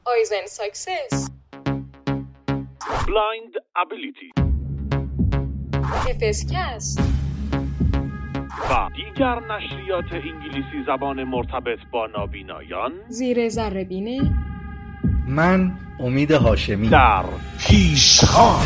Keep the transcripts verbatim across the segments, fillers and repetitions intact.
Aizen Success, Blind Ability FSCast و دیگر نشریات انگلیسی زبان مرتبط با نابینایان زیر ذره بینه. من امید هاشمی در پیشخوان.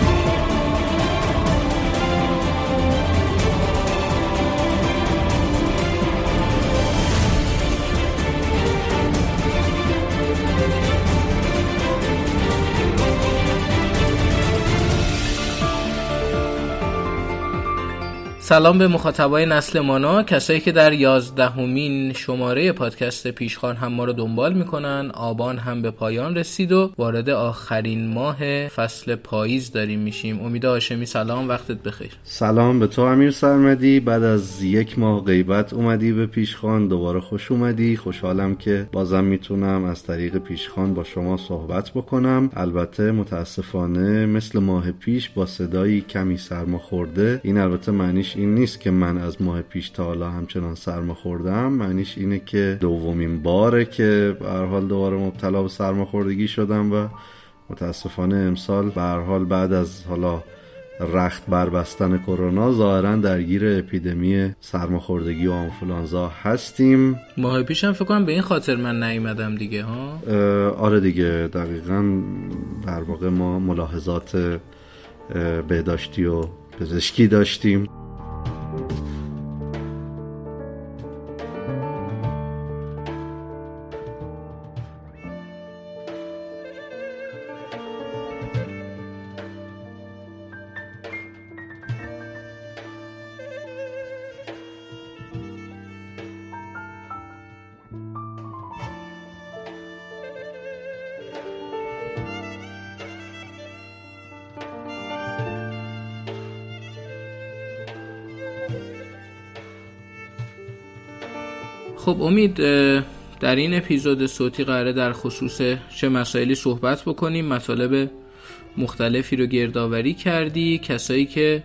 سلام به مخاطبای نسل مانا، کسایی که در یازدهمین شماره پادکست پیشخوان هم ما رو دنبال میکنن. آبان هم به پایان رسید و وارد آخرین ماه فصل پاییز داریم میشیم. امید هاشمی سلام، وقتت بخیر. سلام به تو امیر سرمدی، بعد از یک ماه غیبت اومدی به پیشخوان، دوباره خوش اومدی. خوشحالم که بازم میتونم از طریق پیشخوان با شما صحبت بکنم. البته متاسفانه مثل ماه پیش با صدایی کمی سرما خورده. این البته معنیش این نیست که من از ماه پیش تا حالا همچنان سرما خوردم، معنیش اینه که دومین باره که به هر حال دوباره مبتلا به سرماخوردگی شدم و متاسفانه امسال به هر حال بعد از حالا رخت بربستن کرونا ظاهرا درگیر اپیدمی سرماخوردگی و آنفولانزا هستیم. ماه پیش هم فکر کنم به این خاطر من نیومدم دیگه ها. آره دیگه، دقیقاً در واقع ما ملاحظات بهداشتی و پزشکی داشتیم. خب امید، در این اپیزود صوتی قراره در خصوص چه مسائلی صحبت بکنیم. مطالب مختلفی رو گردآوری کردی. کسایی که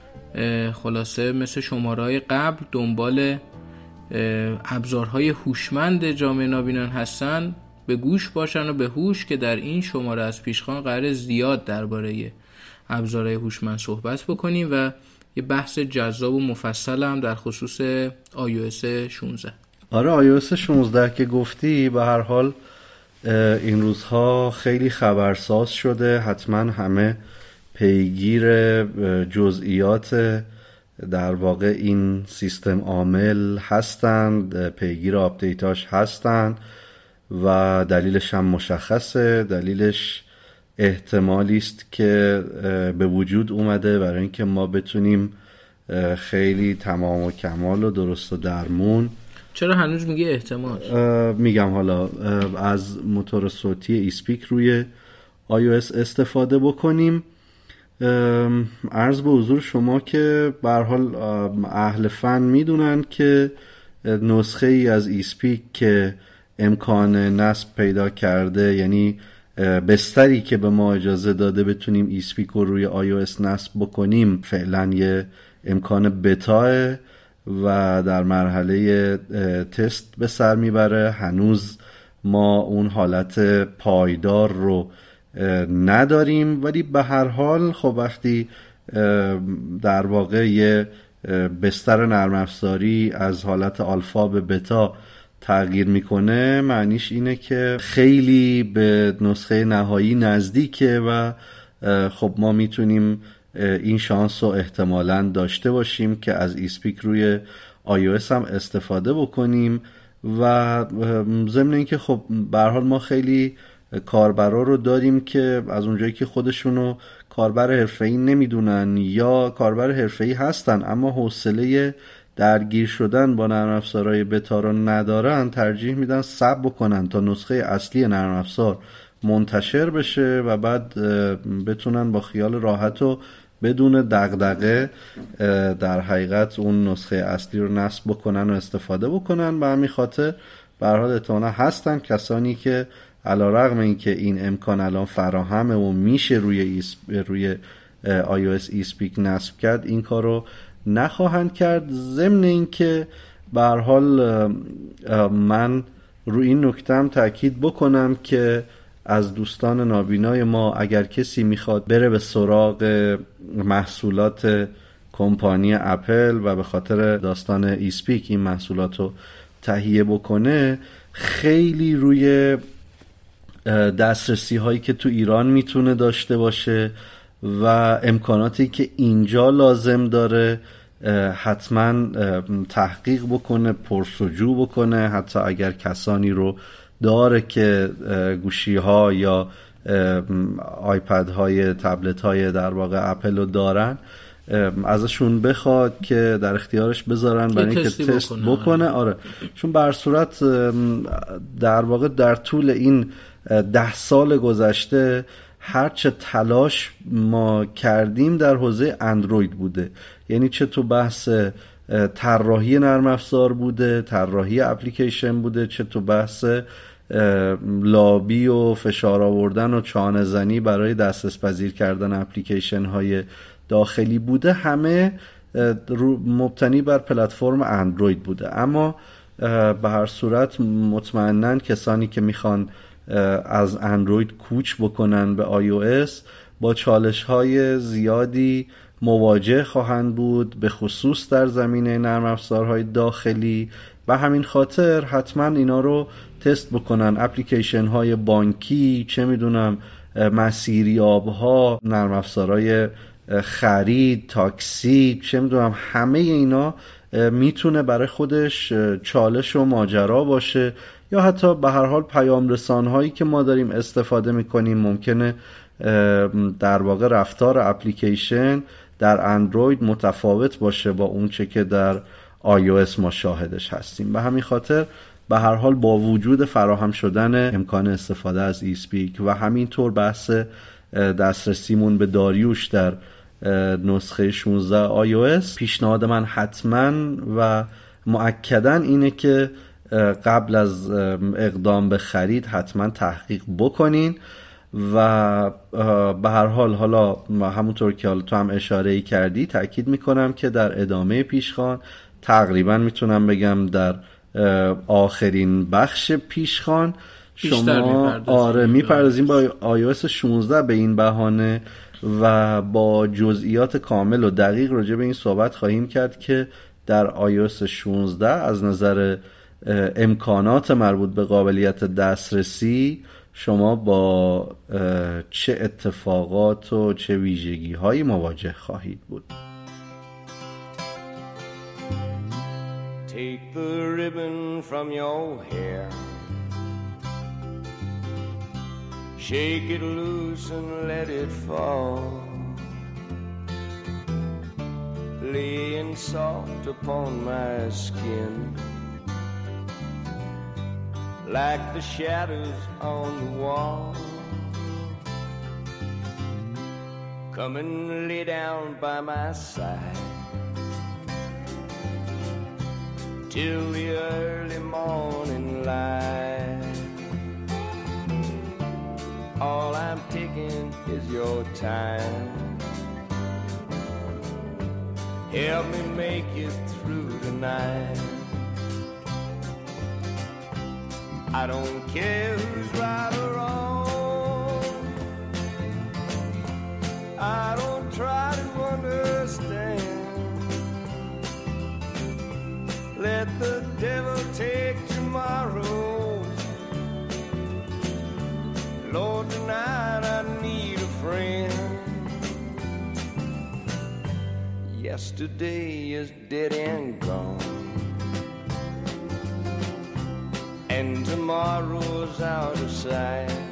خلاصه مثل شماره‌های قبل دنبال ابزارهای هوشمند جامعه نابینان هستن به گوش باشن و به هوش که در این شماره از پیشخوان قراره زیاد درباره ابزارهای هوشمند صحبت بکنیم و یه بحث جذاب و مفصل هم در خصوص آی او اس شانزده. آره، آی او اس شانزده که گفتی به هر حال این روزها خیلی خبرساز شده. حتما همه پیگیر جزئیات در واقع این سیستم عامل هستند، پیگیر آپدیتاش هستند و دلیلش هم مشخصه. دلیلش احتمالی است که به وجود اومده برای اینکه ما بتونیم خیلی تمام و کمال و درست و درمون. چرا هنوز میگه احتمال؟ میگم حالا از موتور صوتی ایسپیک روی آی او اس استفاده بکنیم. عرض به حضور شما که به هر حال اهل فن میدونن که نسخه ای از ایسپیک که امکان نصب پیدا کرده، یعنی بستری که به ما اجازه داده بتونیم ایسپیک رو روی آی او اس نصب بکنیم، فعلا یه امکان بتاه و در مرحله تست به سر میبره. هنوز ما اون حالت پایدار رو نداریم، ولی به هر حال خب وقتی در واقع یه بستر نرم افزاری از حالت آلفا به بتا تغییر میکنه، معنیش اینه که خیلی به نسخه نهایی نزدیکه و خب ما میتونیم این شانس رو احتمالاً داشته باشیم که از ایسپیک روی آی او اس هم استفاده بکنیم. و ضمن این که خب به هر حال ما خیلی کاربرا رو داریم که از اونجایی که خودشونو کاربر حرفه‌ای نمیدونن یا کاربر حرفه‌ای هستن اما حوصله درگیر شدن با نرم افزارهای بتا رو ندارن، ترجیح میدن صبر بکنن تا نسخه اصلی نرم افزار منتشر بشه و بعد بتونن با خیال راحت و بدون دغدغه در حقیقت اون نسخه اصلی رو نصب بکنن و استفاده بکنن. به همین خاطر به هر حال اتفاقا هستن کسانی که علیرغم اینکه این امکان الان فراهمه و میشه روی روی آی او اس ایسپیک نصب کرد، این کارو نخواهند کرد. ضمن اینکه به هر حال من رو این نکته هم تاکید بکنم که از دوستان نابینای ما اگر کسی میخواد بره به سراغ محصولات کمپانی اپل و به خاطر داستان ایسپیک این محصولات رو تهیه بکنه، خیلی روی دسترسی هایی که تو ایران میتونه داشته باشه و امکاناتی که اینجا لازم داره حتما تحقیق بکنه، پرسجو بکنه. حتی اگر کسانی رو داره که گوشی ها یا آیپد های، تبلت های در واقع اپل رو دارن، ازشون بخواد که در اختیارش بذارن برای اینکه تست بکنه, بکنه. آره، چون بر صورت در واقع در طول این ده سال گذشته هرچه تلاش ما کردیم در حوزه اندروید بوده، یعنی چه تو بحث طراحی نرم افزار بوده، طراحی اپلیکیشن بوده، چه تو بحث لابی و فشار آوردن و چانه زنی برای دسترس پذیر کردن اپلیکیشن های داخلی بوده، همه مبتنی بر پلتفرم اندروید بوده. اما به هر صورت مطمئناً کسانی که میخوان از اندروید کوچ بکنن به آی او اس با چالش های زیادی مواجه خواهند بود، به خصوص در زمینه نرم افزارهای داخلی، و همین خاطر حتما اینا رو تست بکنن. اپلیکیشن های بانکی، چه میدونم مسیریاب ها، نرم افزارهای خرید، تاکسی، چه میدونم، همه اینا میتونه برای خودش چالش و ماجرا باشه. یا حتی به هر حال پیام رسان هایی که ما داریم استفاده میکنیم، ممکنه در واقع رفتار اپلیکیشن در اندروید متفاوت باشه با اون چه که در آی او اس ما شاهدش هستیم. به همین خاطر به هر حال با وجود فراهم شدن امکان استفاده از ایسپیک و همینطور بحث دسترسیمون به داریوش در نسخه شانزده آی او اس، پیشنهاد من حتما و مؤکدا اینه که قبل از اقدام به خرید حتما تحقیق بکنین و به هر حال حالا همونطور که حالا تو هم اشاره کردی تأکید میکنم که در ادامه پیشخوان، تقریبا میتونم بگم در آخرین بخش پیشخوان، شما آره میپردازیم با آی او اس شانزده به این بهانه و با جزئیات کامل و دقیق راجع به این صحبت خواهیم کرد که در آی او اس شانزده از نظر امکانات مربوط به قابلیت دسترسی شما با چه اتفاقات و چه ویژگی هایی مواجه خواهید بود. Take the ribbon from your hair, shake it loose and let it fall, laying soft upon my skin like the shadows on the wall. Come and lay down by my side till the early morning light. All I'm taking is your time. Help me make it through the night. I don't care who's right or wrong. I don't try to understand. Let the devil take tomorrow. Lord, tonight I need a friend. Yesterday is dead and gone, and tomorrow's out of sight.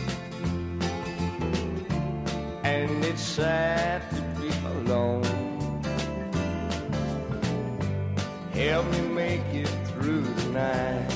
And it's sad to be alone. Help me make it through the night.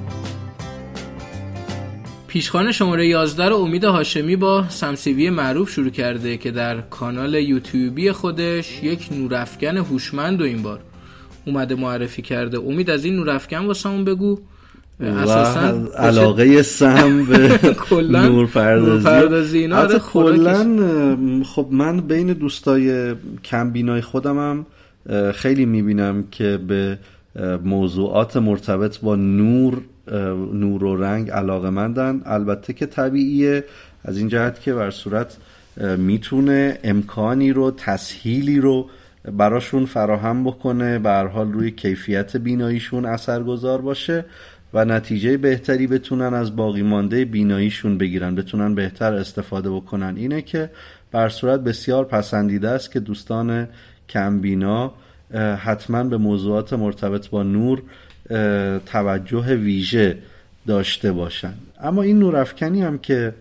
پیشخوان شماره یازده رو امید هاشمی با سمسیوی معروف شروع کرده که در کانال یوتیوبی خودش یک نورافکن هوشمند و این بار اومده معرفی کرده. امید از این نورافکن واسمون بگو. اساساً علاقه سم به نورپردازی اینا رو کلاً. خب من بین دوستای کم بینای خودمم خیلی میبینم که به موضوعات مرتبط با نور نور و رنگ علاقه‌مندن. البته که طبیعیه از این جهت که بر صورت میتونه امکانی رو، تسهیلی رو براشون فراهم بکنه، به هر حال روی کیفیت بیناییشون اثرگذار باشه و نتیجه بهتری بتونن از باقی مانده بیناییشون بگیرن، بتونن بهتر استفاده بکنن. اینه که بر صورت بسیار پسندیده است که دوستان کمبینا حتما به موضوعات مرتبط با نور توجه ویژه داشته باشن. اما این نورافکنی هم که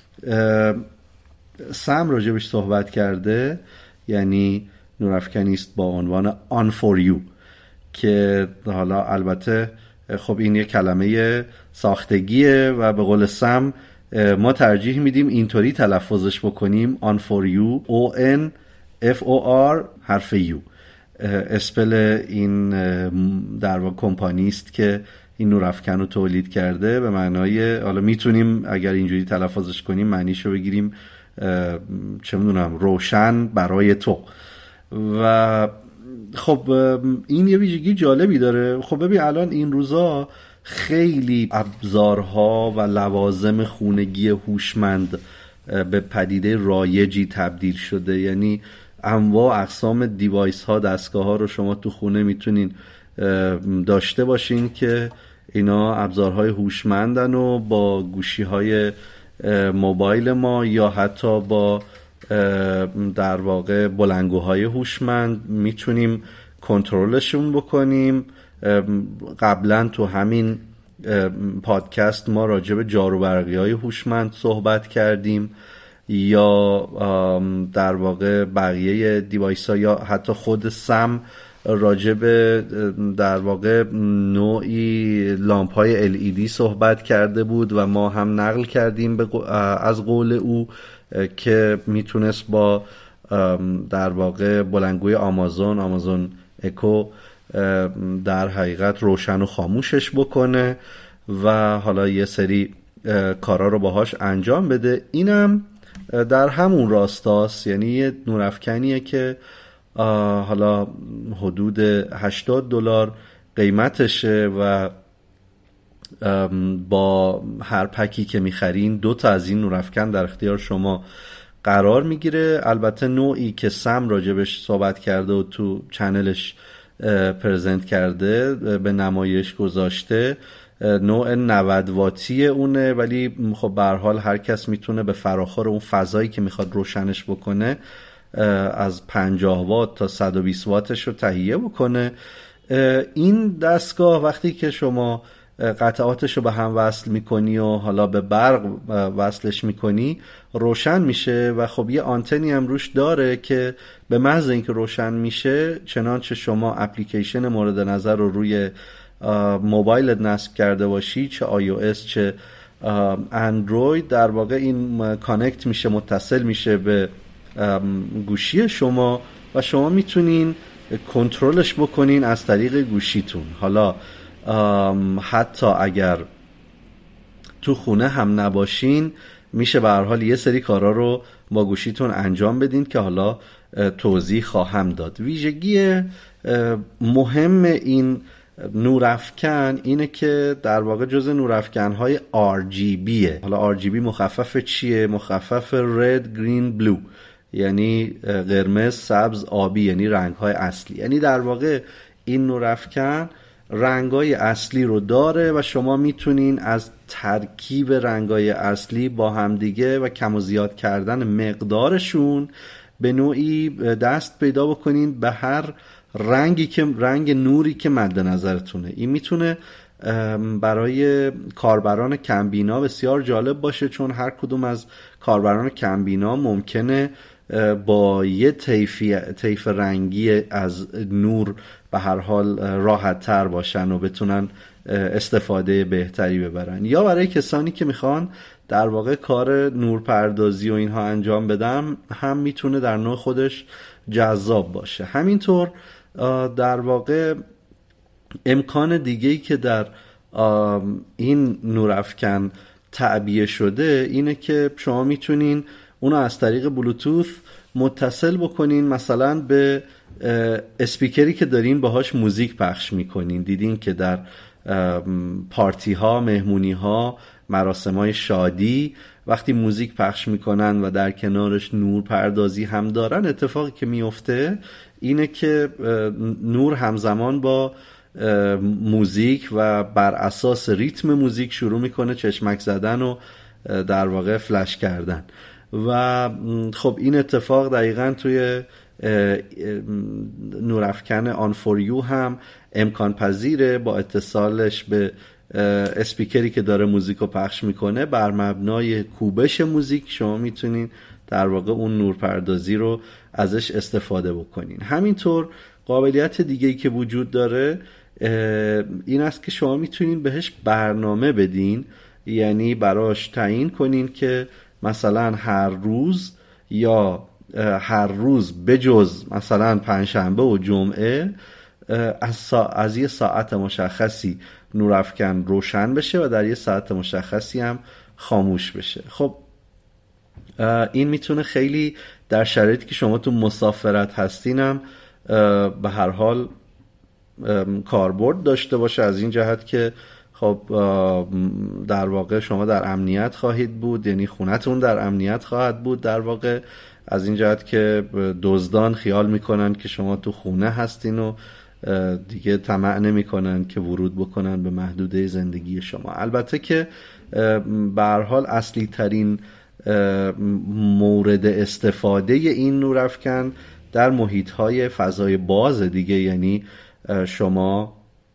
سم راجبش صحبت کرده، یعنی نورافکنی است با عنوان On for you، که حالا البته خب این یه کلمه ساختگیه و به قول سم ما ترجیح میدیم اینطوری تلفظش بکنیم On for you، O N F O R حرف U. اسپل این در واقع کمپانی است که این نورافکن رو تولید کرده، به معنای، حالا میتونیم اگر اینجوری تلفظش کنیم معنیشو بگیریم چه میدونم روشن برای تو. و خب این یه ویژگی جالبی داره. خب ببین الان این روزا خیلی ابزارها و لوازم خونگی هوشمند به پدیده رایجی تبدیل شده، یعنی انواع اقسام دیوایس ها، دستگاه ها رو شما تو خونه میتونین داشته باشین که اینا ابزارهای هوشمندن و با گوشی های موبایل ما یا حتی با در واقع بلندگوهای هوشمند میتونیم کنترلشون بکنیم. قبلا تو همین پادکست ما راجع به جاروبرقی های هوشمند صحبت کردیم، یا در واقع بقیه دیوایس ها یا حتی خود سم راجع به در واقع نوعی لامپ های ال ای دی صحبت کرده بود و ما هم نقل کردیم از قول او که میتونست با در واقع بلندگوی آمازون آمازون اکو در حقیقت روشن و خاموشش بکنه و حالا یه سری کارا رو باهاش انجام بده. اینم در همون راستاست، یعنی یه نورافکنیه که حالا حدود هشتاد دلار قیمتشه و با هر پکی که میخرین دو تا از این نورافکن در اختیار شما قرار میگیره. البته نوعی که سم راجبش صحبت کرده و تو چنلش پرزنت کرده، به نمایش گذاشته، نوع نود واتی اونه، ولی خب به هر حال هر کس میتونه به فراخور اون فضایی که میخواد روشنش بکنه از پنجاه وات تا صد و بیست واتش رو تهیه بکنه. این دستگاه وقتی که شما قطعاتش رو به هم وصل میکنی و حالا به برق وصلش میکنی روشن میشه و خب یه آنتنی هم روش داره که به محض اینکه روشن میشه، چنانچه شما اپلیکیشن مورد نظر رو روی موبایلت نصب کرده باشی، چه آی او اس چه اندروید، در واقع این کانکت میشه، متصل میشه به گوشی شما و شما میتونین کنترلش بکنین از طریق گوشیتون. حالا حتی اگر تو خونه هم نباشین میشه به هر حال یه سری کارا رو با گوشیتون انجام بدین که حالا توضیح خواهم داد. ویژگی مهم این نورافکن اینه که در واقع جزء نورافکن‌های آر جی بیه. حالا آر جی بی مخفف چیه؟ مخفف Red Green Blue، یعنی قرمز، سبز، آبی، یعنی رنگ‌های اصلی. یعنی در واقع این نورافکن رنگای اصلی رو داره و شما میتونین از ترکیب رنگای اصلی با همدیگه و کم و زیاد کردن مقدارشون به نوعی دست پیدا بکنین به هر رنگی که رنگ نوری که مد نظرتونه. این میتونه برای کاربران کمبینا بسیار جالب باشه، چون هر کدوم از کاربران کمبینا ممکنه با یه طیفی طیف رنگی از نور به هر حال راحت تر باشن و بتونن استفاده بهتری ببرن، یا برای کسانی که میخوان در واقع کار نورپردازی و اینها انجام بدن هم میتونه در نوع خودش جذاب باشه. همینطور در واقع امکان دیگه‌ای که در این نورافکن تعبیه شده اینه که شما میتونین اونو از طریق بلوتوث متصل بکنین مثلا به اسپیکری که دارین باهاش موزیک پخش میکنین. دیدین که در پارتی ها، مهمونی ها، مراسم های شادی وقتی موزیک پخش میکنن و در کنارش نور پردازی هم دارن، اتفاقی که میفته اینه که نور همزمان با موزیک و بر اساس ریتم موزیک شروع میکنه چشمک زدن و در واقع فلش کردن و خب این اتفاق دقیقاً توی نورافکن آن فور یو هم امکان پذیره. با اتصالش به اسپیکری که داره موزیک رو پخش میکنه، بر مبنای کوبش موزیک شما میتونین در واقع اون نورپردازی رو ازش استفاده بکنین. همینطور قابلیت دیگه‌ای که وجود داره این است که شما میتونین بهش برنامه بدین، یعنی براش تعیین کنین که مثلا هر روز یا هر روز بجز مثلا پنجشنبه و جمعه از, سا... از یه ساعت مشخصی نورافکن روشن بشه و در یه ساعت مشخصی هم خاموش بشه. خب این میتونه خیلی در شرایطی که شما تو مسافرت هستینم به هر حال کاربرد داشته باشه، از این جهت که خب در واقع شما در امنیت خواهید بود، یعنی خونتون در امنیت خواهد بود در واقع، از این جهت که دزدان خیال میکنن که شما تو خونه هستین و دیگه طمع نمیکنن که ورود بکنن به محدوده زندگی شما. البته که به هر حال اصلی ترین مورد استفاده این نورافکن در محیط های فضای باز دیگه، یعنی شما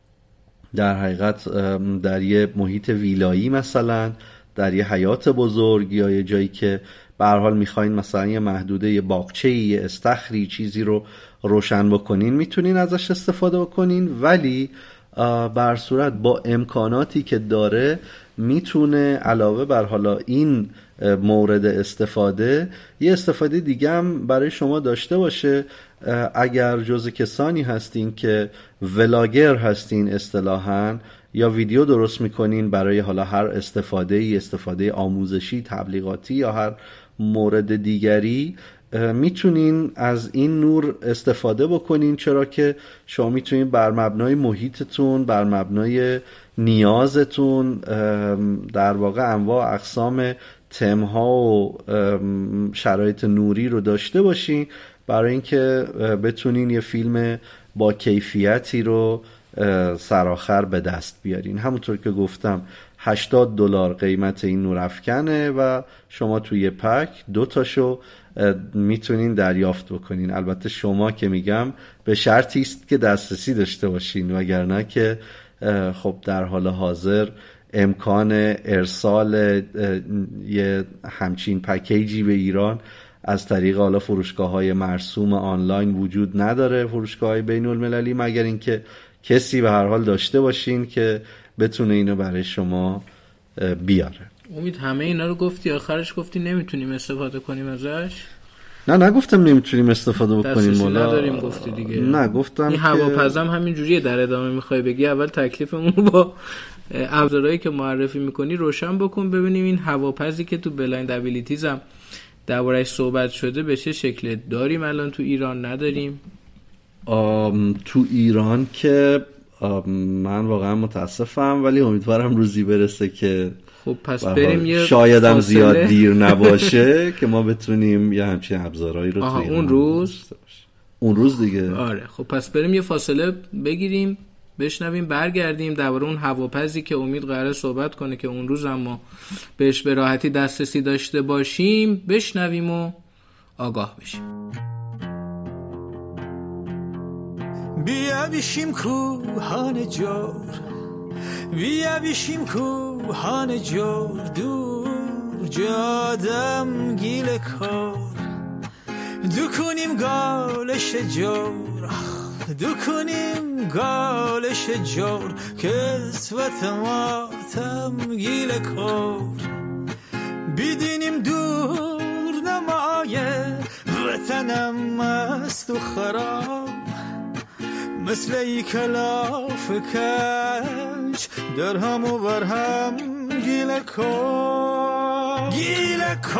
در حقیقت در یه محیط ویلایی مثلا در یه حیات بزرگ یا یه جایی که به هر حال میخواین مثلا یه محدوده، یه باغچه‌ای، یه استخری چیزی رو روشن بکنین، میتونین ازش استفاده بکنین، ولی بر صورت با امکاناتی که داره میتونه علاوه بر حالا این مورد استفاده یه استفاده دیگه هم برای شما داشته باشه. اگر جزء کسانی هستین که ولاگر هستین اصطلاحاً، یا ویدیو درست میکنین برای حالا هر استفاده ای، استفاده آموزشی، تبلیغاتی یا هر مورد دیگری، میتونین از این نور استفاده بکنین، چرا که شما میتونین بر مبنای محیطتون، بر مبنای نیازتون در واقع انواع اقسام تمها و شرایط نوری رو داشته باشین برای اینکه بتونین یه فیلم با کیفیتی رو سرآخر به دست بیارین. همونطور که گفتم هشتاد دلار قیمت این نورافکنه و شما توی پک دو تاشو میتونین دریافت بکنین. البته شما که میگم به شرطی است که دسترسی داشته باشین، وگرنه که خب در حال حاضر امکان ارسال یه همچین پکیجی به ایران از طریق حالا فروشگاه‌های مرسوم آنلاین وجود نداره، فروشگاه‌های بین‌المللی، مگر اینکه کسی به هر حال داشته باشین که بتونه اینو برای شما بیاره. امید همه اینا رو گفتی، آخرش گفتی نمیتونیم استفاده کنیم ازش؟ نه نگفتم نمیتونیم استفاده بکنیم، مولا نداریم گفتی دیگه. نه گفتم این هواپزم همین جوریه. در ادامه میخوای بگی اول تکلیفمون با ابزارهایی که معرفی میکنی روشن بکن، ببینیم این هواپزی که تو بلایند ابیلیتیز هم درباره‌اش صحبت شده به چه شکل داریم الان تو ایران، نداریم؟ تو ایران که من واقعا متاسفم، ولی امیدوارم روزی برسه که خب پس بریم یه شاید هم زیاد دیر نباشه که ما بتونیم یه همچین ابزارهایی رو تو ایران اون روز اون روز دیگه. آره خب پس بریم یه فاصله بگیریم، بشنویم، برگردیم درباره اون هواپزی که امید قراره صحبت کنه که اون روز اما بهش به راحتی دسترسی داشته باشیم بشنویم و آگاه بشیم. بیا بشیم کوهان جور، بیا بشیم کوهان جور، دور جادم گیل کار، دو کنیم گالش جور، دو کنیم گالش جور، کسوت ما تمگیل کار، بیدینیم دور نمایه وطنم مست و خراب، مثل ای کلاف کج در هم و بر هم گیل کار، گیل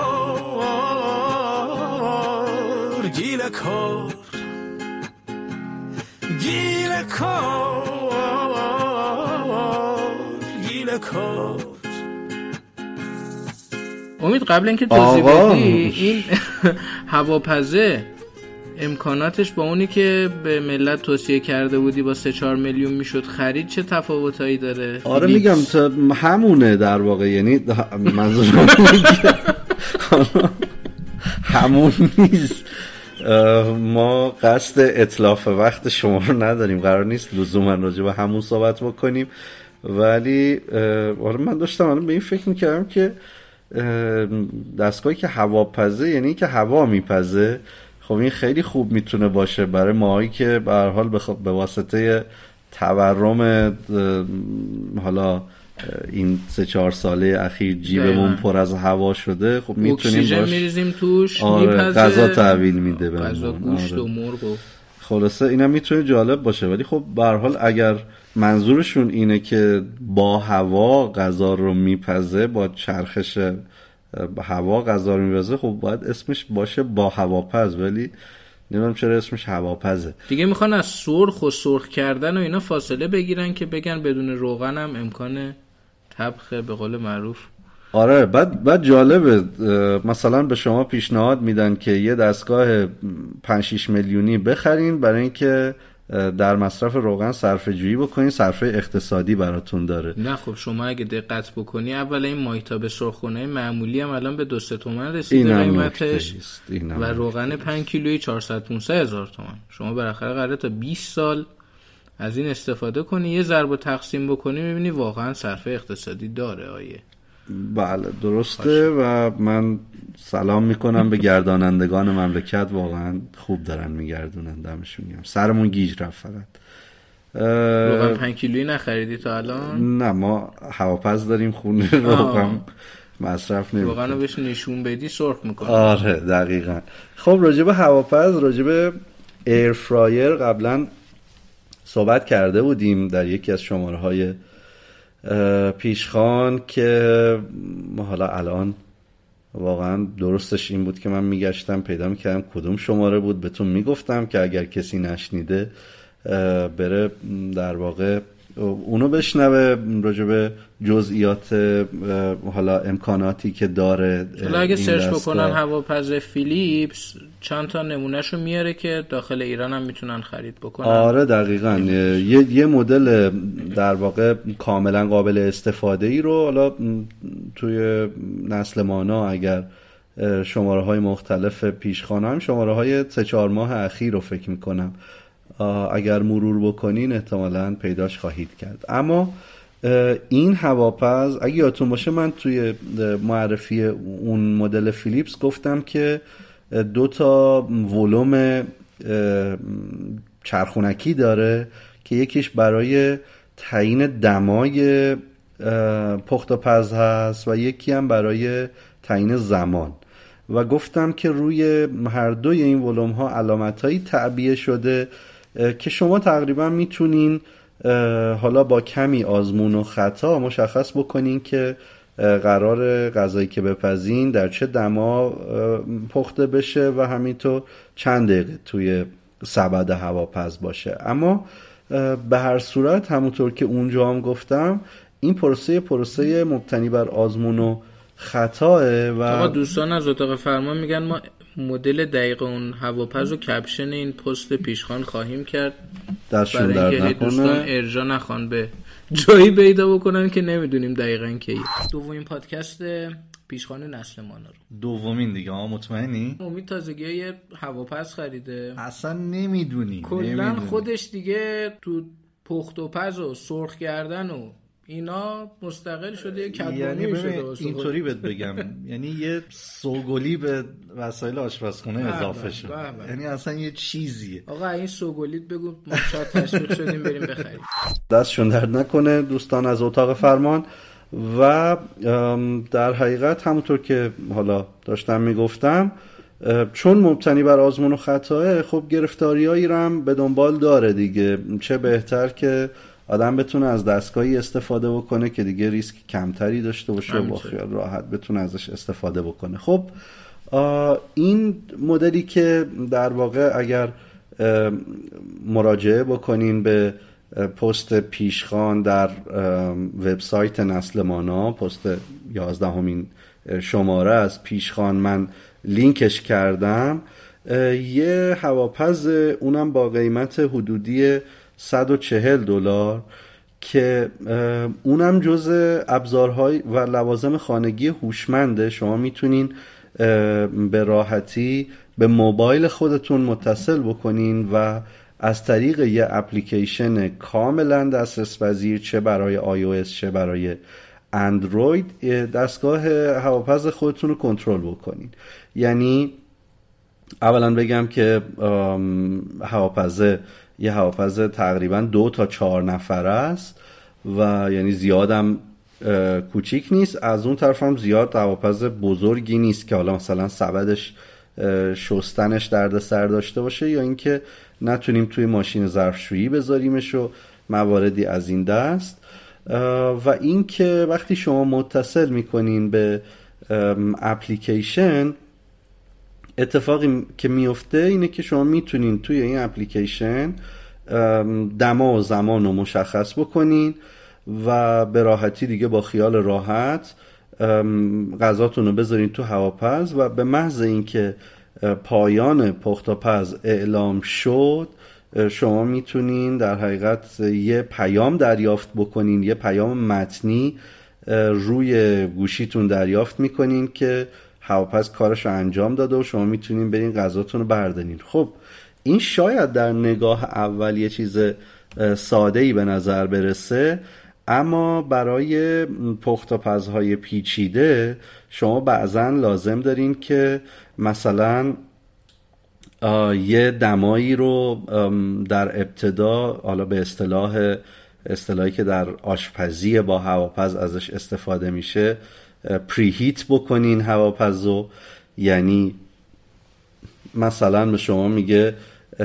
کار، گیل کار، گیل کار، کار. امید قبل اینکه توضیح بدی این هواپزه امکاناتش با اونی که به ملت توصیه کرده بودی با سه چهار میلیون میشد خرید چه تفاوتایی داره؟ آره میگم همونه در واقع، یعنی منظورم همون نیست. ما قصد اتلاف وقت شما رو نداریم، قرار نیست لزوما راجع به همون صحبت بکنیم، ولی آره من داشتم الان به این فکر میکردم که دستگاهی که هواپزه یعنی که هوا میپزه، خب این خیلی خوب میتونه باشه برای ماهایی که به هر حال به واسطه تورم حالا این سه چهار ساله اخیر جیبمون پر از هوا شده، خب میتونیم باش اکسیژن میریزیم توش، آره میپزه، غذا تحویل میده بهمون، غذا گوشت آره. و مرغ و خلاصه اینم میتونه جالب باشه، ولی خب به هر حال اگر منظورشون اینه که با هوا غذا رو میپزه، با چرخش هوا غذا رو میپزه، خب باید اسمش باشه با هواپز، ولی نمیدونم چرا اسمش هواپزه دیگه. میخوان از سرخ و سرخ کردن و اینا فاصله بگیرن که بگن بدون روغن هم امکان طبخ به قول معروف. آره بعد بعد جالبه مثلا به شما پیشنهاد میدن که یه دستگاه پنج شش میلیونی بخرین برای اینکه در مصرف روغن صرفه جویی بکنین، صرفه اقتصادی براتون داره. نه خب شما اگه دقت بکنی اول این مایتاب سرخونه معمولی هم الان به دو سه تومن رسیده قیمتش و روغن پنج کیلویی چهارصد پانصد هزار تومان. شما بالاخره قراره تا بیست سال از این استفاده کنی، یه ضرب تقسیم بکنی میبینی واقعا صرفه اقتصادی داره. آیه بله درسته و من سلام میکنم به گردانندگان مملکت، واقعا خوب دارن میگردونن، دمشون گرم. سرمون گیج رفت فقط. روغن پنج کیلویی نخریدی تا الان؟ نه ما هواپز داریم خونه، روغن مصرف نمیکنیم. روغن رو بهش نشون بدی سرخ میکنه. آره دقیقاً. خب راجب هواپز، راجب ایر فرایر قبلا صحبت کرده بودیم در یکی از شماره های پیشخوان که حالا الان واقعا درستش این بود که من میگشتم پیدا میکردم کدوم شماره بود، بهتون میگفتم که اگر کسی نشنیده بره در واقع اونو بشنوه راجع به جزئیات حالا امکاناتی که داره. حالا اگه سرچ بکنن هواپز فیلیپس چند تا نمونهشو میاره که داخل ایران هم میتونن خرید بکنن. آره دقیقاً یه یه مدل در واقع کاملا قابل استفاده ای رو حالا توی نسل مانا اگر شماره های مختلف پیشخوان هم شماره های سه چهار ماه اخیر رو فکر میکنم اگر مرور بکنین احتمالاً پیداش خواهید کرد. اما این هواپز اگه یادتون باشه من توی معرفی اون مدل فیلیپس گفتم که دو تا ولوم چرخونکی داره که یکیش برای تعیین دمای پخت و پز هست و یکی هم برای تعیین زمان، و گفتم که روی هر دوی این ولوم ها علامت‌هایی تعبیه شده که شما تقریبا میتونین حالا با کمی آزمون و خطا مشخص بکنین که قرار غذایی که بپزین در چه دما پخته بشه و همینطور چند دقیقه توی سبد هواپز باشه. اما به هر صورت همونطور که اونجا هم گفتم این پروسه پروسه مبتنی بر آزمون و خطاه. و آقا دوستان از اتاق فرمان میگن ما مدل دقیق اون هواپز و کپشن این پست پیشخوان خواهیم کرد دستشون درد نکنه، دوستان ارجاع نخوان به جایی پیدا بکنن که نمیدونیم دقیقاً کیه. دومین پادکست پیشخوان نسل مانا رو دومین دیگه ها مطمئنی؟ امید تازگی یه هواپز خریده، اصلا نمیدونی کلن خودش دیگه تو پخت و پز و سرخ کردن و اینا مستقل شده، یه کدوانی یعنی شده. اینطوری بهت بگم یعنی یه سوگلی به وسایل آشپزخونه اضافه شد، یعنی اصلا یه چیزیه. آقا این سوگلیت بگو ما شاید تشویق شدیم بریم بخریم. دستشون درد نکنه دوستان از اتاق فرمان. و در حقیقت همونطور که حالا داشتم میگفتم چون مبتنی بر آزمون و خطاه، خب گرفتاریایی رو هم به دنبال داره دیگه. چه بهتر که آدم بتونه از دستگاهی استفاده بکنه که دیگه ریسک کمتری داشته باشه و با خیال راحت بتونه ازش استفاده بکنه. خب این مدلی که در واقع اگر مراجعه بکنین به پست پیشخوان در وبسایت نسل مانا، پست یازدهمین شماره از پیشخوان من لینکش کردم. یه هواپز اونم با قیمت حدودی صد و چهل دلار که اونم جزء ابزارهای و لوازم خانگی هوشمنده. شما میتونین به راحتی به موبایل خودتون متصل بکنین و از طریق یه اپلیکیشن کاملا دسترس پذیر، چه برای آی او اس چه برای اندروید، دستگاه هواپز خودتون رو کنترل بکنین. یعنی اولا بگم که هواپزه یه هواپز تقریبا دو تا چهار نفره است و یعنی زیادم کوچیک نیست، از اون طرف هم زیاد هواپز بزرگی نیست که حالا مثلا سبدش شستنش درد سر داشته باشه یا اینکه نتونیم توی ماشین ظرفشویی بذاریمش و مواردی از این دست. و اینکه وقتی شما متصل میکنین به اپلیکیشن، اتفاقی که میفته اینه که شما میتونین توی این اپلیکیشن دما و زمان رو مشخص بکنین و به راحتی دیگه با خیال راحت غذاتون رو بذارین تو هواپز و به محض اینکه پایان پختاپز اعلام شد شما میتونین در حقیقت یه پیام دریافت بکنین، یه پیام متنی روی گوشیتون دریافت میکنین که هواپز کارش رو انجام داده و شما میتونین برین غذاتون رو بردارین. خب این شاید در نگاه اول یه چیز ساده‌ای به نظر برسه، اما برای پختاپزهای پیچیده شما بعضا لازم دارین که مثلا یه دمایی رو در ابتدا، حالا به اصطلاح اصطلاحی که در آشپزی با هواپز ازش استفاده میشه، پریهیت بکنین هواپزو. یعنی مثلا به شما میگه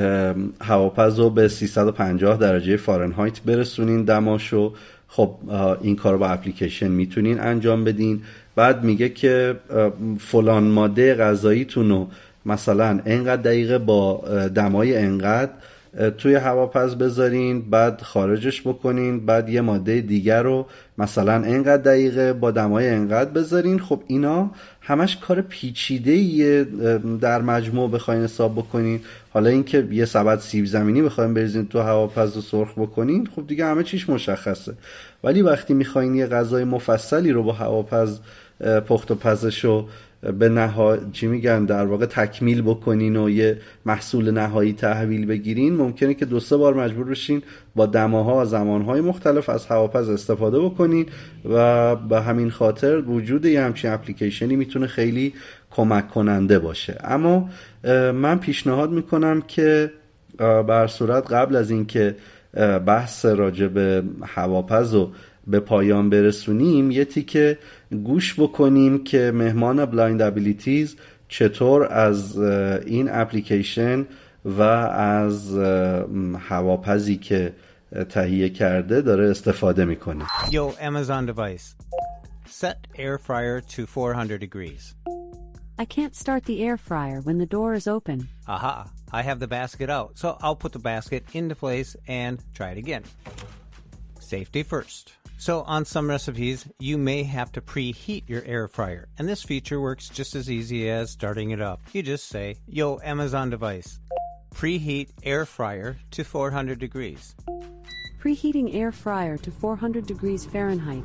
هواپزو به سیصد و پنجاه درجه فارنهایت برسونین دماشو. خب این کار با اپلیکیشن میتونین انجام بدین. بعد میگه که فلان ماده غذاییتون رو مثلا اینقدر دقیقه با دمای اینقدر توی هواپز بذارین، بعد خارجش بکنین، بعد یه ماده دیگر رو مثلا اینقدر دقیقه با دمای اینقدر بذارین. خب اینا همش کار پیچیده‌ایه در مجموع بخواین حساب بکنین. حالا اینکه یه سبد سیب زمینی بخواین بریزین تو هواپز رو سرخ بکنین، خب دیگه همه چیش مشخصه. ولی وقتی میخواین یه غذای مفصلی رو با هواپز پخت و پزشو به نها چی میگن در واقع تکمیل بکنین و یه محصول نهایی تحویل بگیرین، ممکنه که دو سه بار مجبور بشین با دماها و زمانهای مختلف از هواپز استفاده بکنین و به همین خاطر وجود یه همچین اپلیکیشنی میتونه خیلی کمک کننده باشه. اما من پیشنهاد میکنم که بر صورت قبل از اینکه بحث راجع به هواپز رو به پایان برسونیم یه تیکه گوش بکنیم که مهمان بلایند ابیلیتیز چطور از این اپلیکیشن و از هواپزی که تهیه کرده داره استفاده میکنه. Yo, Amazon device. Set air fryer to four hundred degrees. I can't start the air fryer when the door is open. Aha, I have the basket out, so I'll put the basket into place and try it again. Safety first. So on some recipes, you may have to preheat your air fryer, and this feature works just as easy as starting it up. You just say, yo, Amazon device, preheat air fryer to four hundred degrees. Preheating air fryer to four hundred degrees Fahrenheit.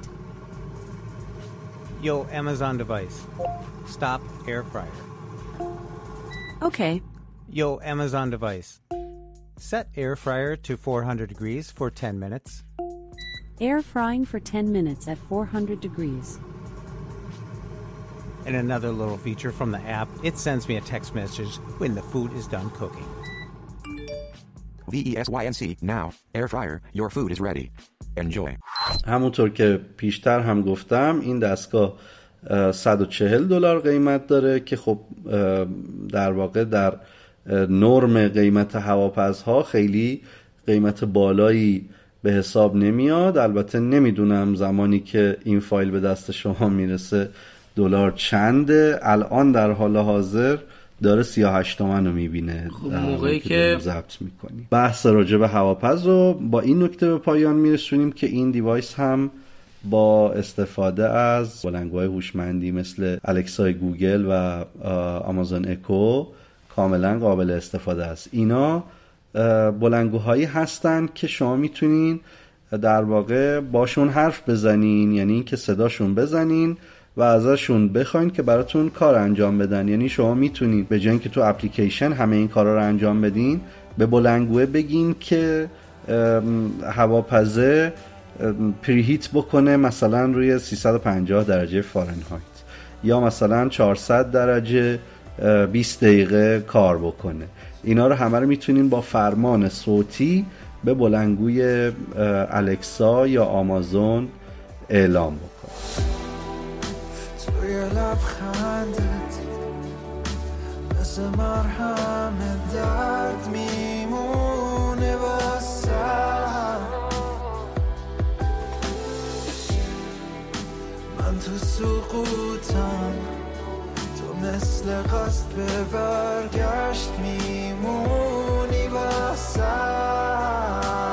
Yo, Amazon device, stop air fryer. Okay. Yo, Amazon device, set air fryer to four hundred degrees for ten minutes. Air frying for ten minutes at four hundred degrees. And another little feature from the app, it sends me a text message when the food is done cooking. V E S Y N C, now, air fryer, your food is ready. Enjoy. همونطور که پیشتر هم گفتم این دستگاه صد و چهل دلار قیمت داره که خب در واقع در نرم قیمت هواپزها خیلی قیمت بالایی به حساب نمیاد. البته نمیدونم زمانی که این فایل به دست شما میرسه دلار چنده. الان در حال حاضر داره سی و هشت تومن رو میبینه موقعی که ضبط میکنی. بحث راجع به هواپز رو با این نکته به پایان میرسونیم که این دیوایس هم با استفاده از بلندگوهای هوشمندی مثل الکسای گوگل و آمازون اکو کاملا قابل استفاده است. اینا بلندگوهایی هستن که شما میتونین در واقع باشون حرف بزنین، یعنی این که صداشون بزنین و ازشون بخواین که براتون کار انجام بدن. یعنی شما میتونید به جای اینکه تو اپلیکیشن همه این کارا رو انجام بدین، به بلندگوه بگین که هواپزه پریهیت بکنه مثلا روی سیصد و پنجاه درجه فارنهایت یا مثلا چهارصد درجه بیست دقیقه کار بکنه. اینا رو همه رو میتونین با فرمان صوتی به بلندگوی الکسا یا آمازون اعلام بکنین. توی لبخندت مثل مرهم درد میمونه واسم، من تو سقوطم، تو مثل قصد به برگشت میمونی واسم.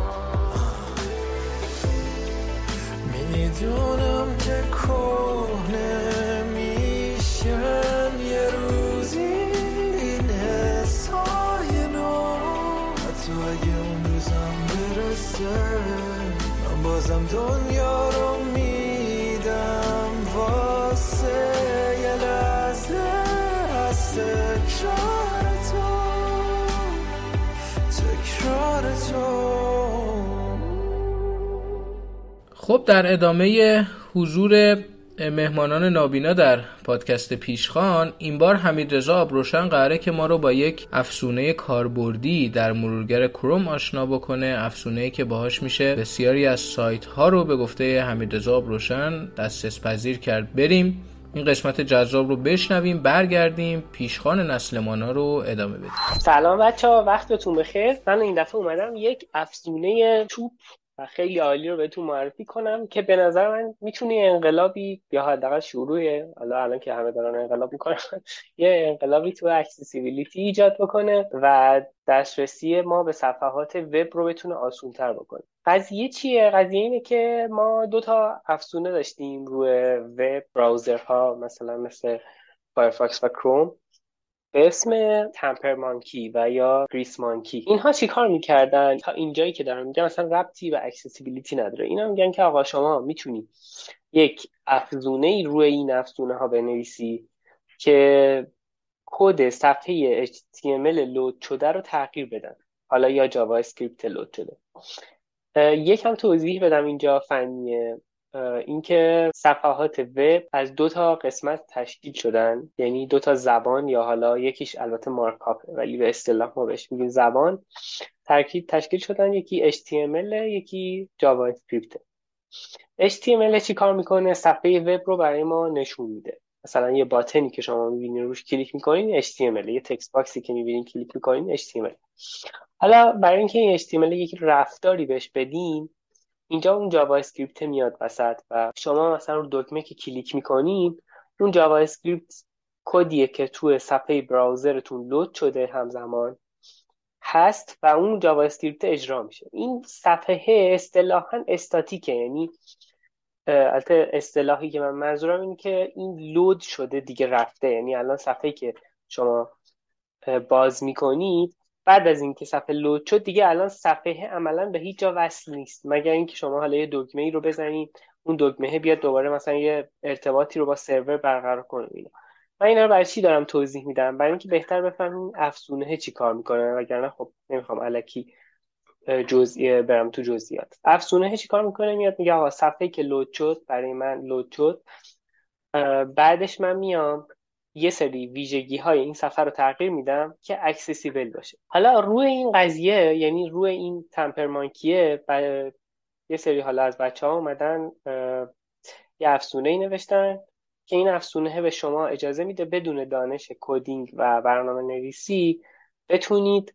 میدونم که کهنه میشن یه روزی این حسای نو، حتی اگه اون روزم برسه من بازم دنیا رو میدم واسه یه لحظه از تکرار تو، تکرار تو. خب در ادامه حضور مهمانان نابینا در پادکست پیشخوان، این بار حمیدرضا آبروشن قراره که ما رو با یک افزونه کاربردی در مرورگر کروم آشنا بکنه، افزونه‌ای که باهاش میشه بسیاری از سایت ها رو به گفته حمیدرضا آبروشن دسترس پذیر کرد. بریم این قسمت جذاب رو بشنویم، برگردیم پیشخوان نسلمانا رو ادامه بدیم. سلام بچه‌ها، وقتتون بخیر. من این دفعه اومدم یک افزونه توپ و خیلی عالی رو بهتون معرفی کنم که به نظر من میتونه انقلابی یا حداقل شروع، حالا الان که همه دارن انقلاب میکنن، یه انقلابی تو اکسسیبیلیتی ایجاد بکنه و دسترسی ما به صفحات وب رو بتونه آسان‌تر بکنه. قضیه چیه؟ قضیه اینه که ما دو تا افزونه داشتیم روی وب براوزرها مثلا مثل فایرفاکس و کروم به اسم تمپر مانکی و یا گریس مانکی. اینها چی کار میکردن؟ تا اینجایی که دارم میگم مثلا ربطی به اکسسیبیلیتی نداره. اینا میگن که آقا شما میتونی یک افزونه ای روی این افزونه ها بنویسی که کد صفحه اچ تی ام ال لود شده رو تغییر بدن، حالا یا جاوا اسکریپت لود شده. یکم توضیح بدم اینجا فنیه، اینکه صفحات وب از دو تا قسمت تشکیل شدن، یعنی دو تا زبان یا حالا یکیش البته مارکاپ ولی به اصطلاح ما بهش میگیم زبان، ترکیب تشکیل شدن، یکی اچ تی ام ال یکی جاوا اسکریپت. اچ تی ام ال چی کار میکنه؟ صفحه وب رو برای ما نشون میده. مثلا یه باتنی که شما میبینید روش کلیک میکنین اچ تی ام ال، یه تکست باکسی که میبینید کلیک میکنین اچ تی ام ال. حالا برای اینکه این اچ تی ام ال یک رفتاری بهش بدین، اینجا اون جاوا اسکریپت میاد وسط و شما مثلا رو دکمه که کلیک میکنین اون جاوا اسکریپت کدیه که توی صفحه براوزرتون لود شده همزمان هست و اون جاوا اسکریپت اجرا میشه. این صفحه اصطلاحاً استاتیکه، یعنی البته اصطلاحی که من منظورم اینه که این لود شده دیگه رفته، یعنی الان صفحه‌ای که شما باز میکنید بعد از اینکه صفحه لود شد دیگه الان صفحه عملاً به هیچ جا وصل نیست، مگر اینکه شما حالا یه دکمه‌ای رو بزنید اون دکمه بیاد دوباره مثلا یه ارتباطی رو با سرور برقرار کنه. اینا من اینا رو برای چی دارم توضیح میدم؟ برای اینکه بهتر بفهمیم افزونه چی کار میکنه، وگرنه خب نمیخوام الکی جزئی برم تو جزئیات. افزونه چی کار میکنه؟ میاد میگه آقا صفحه‌ای که لود شد برای من لود شد، بعدش من میام یه سری ویژگی های این صفحه رو تغییر میدم که اکسسیبل باشه. حالا روی این قضیه، یعنی روی این تمپر مانکیه، یه سری حالا از بچه ها اومدن یه افزونه ای نوشتن که این افزونه به شما اجازه میده بدون دانش کدینگ و برنامه نویسی بتونید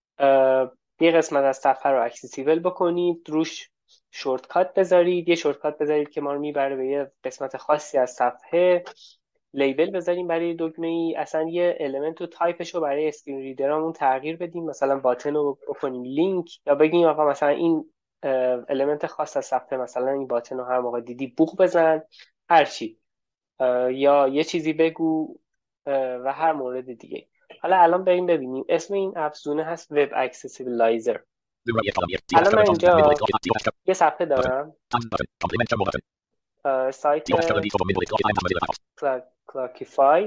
یه قسمت از صفحه رو اکسسیبل بکنید، روش شورتکات بذارید، یه شورتکات بذارید که ما رو میبره به یه قسمت خاصی از صفحه لیبل بذاریم برای دکمه ای، اصلا یه المنت و تایپش رو برای اسکرین ریدرامون تغییر بدیم، مثلا باتن رو بکنیم لینک، یا بگیم آقا مثلا این المنت خاص از صفحه، مثلا این باتن رو هر موقع دیدی بوق بزن، هر چی، یا یه چیزی بگو و هر مورد دیگه. حالا الان بریم ببینیم. اسم این افزونه هست وب اکسسیبلایزر. الان من اینجا یه صفحه دارم، سایت کلاکیفای،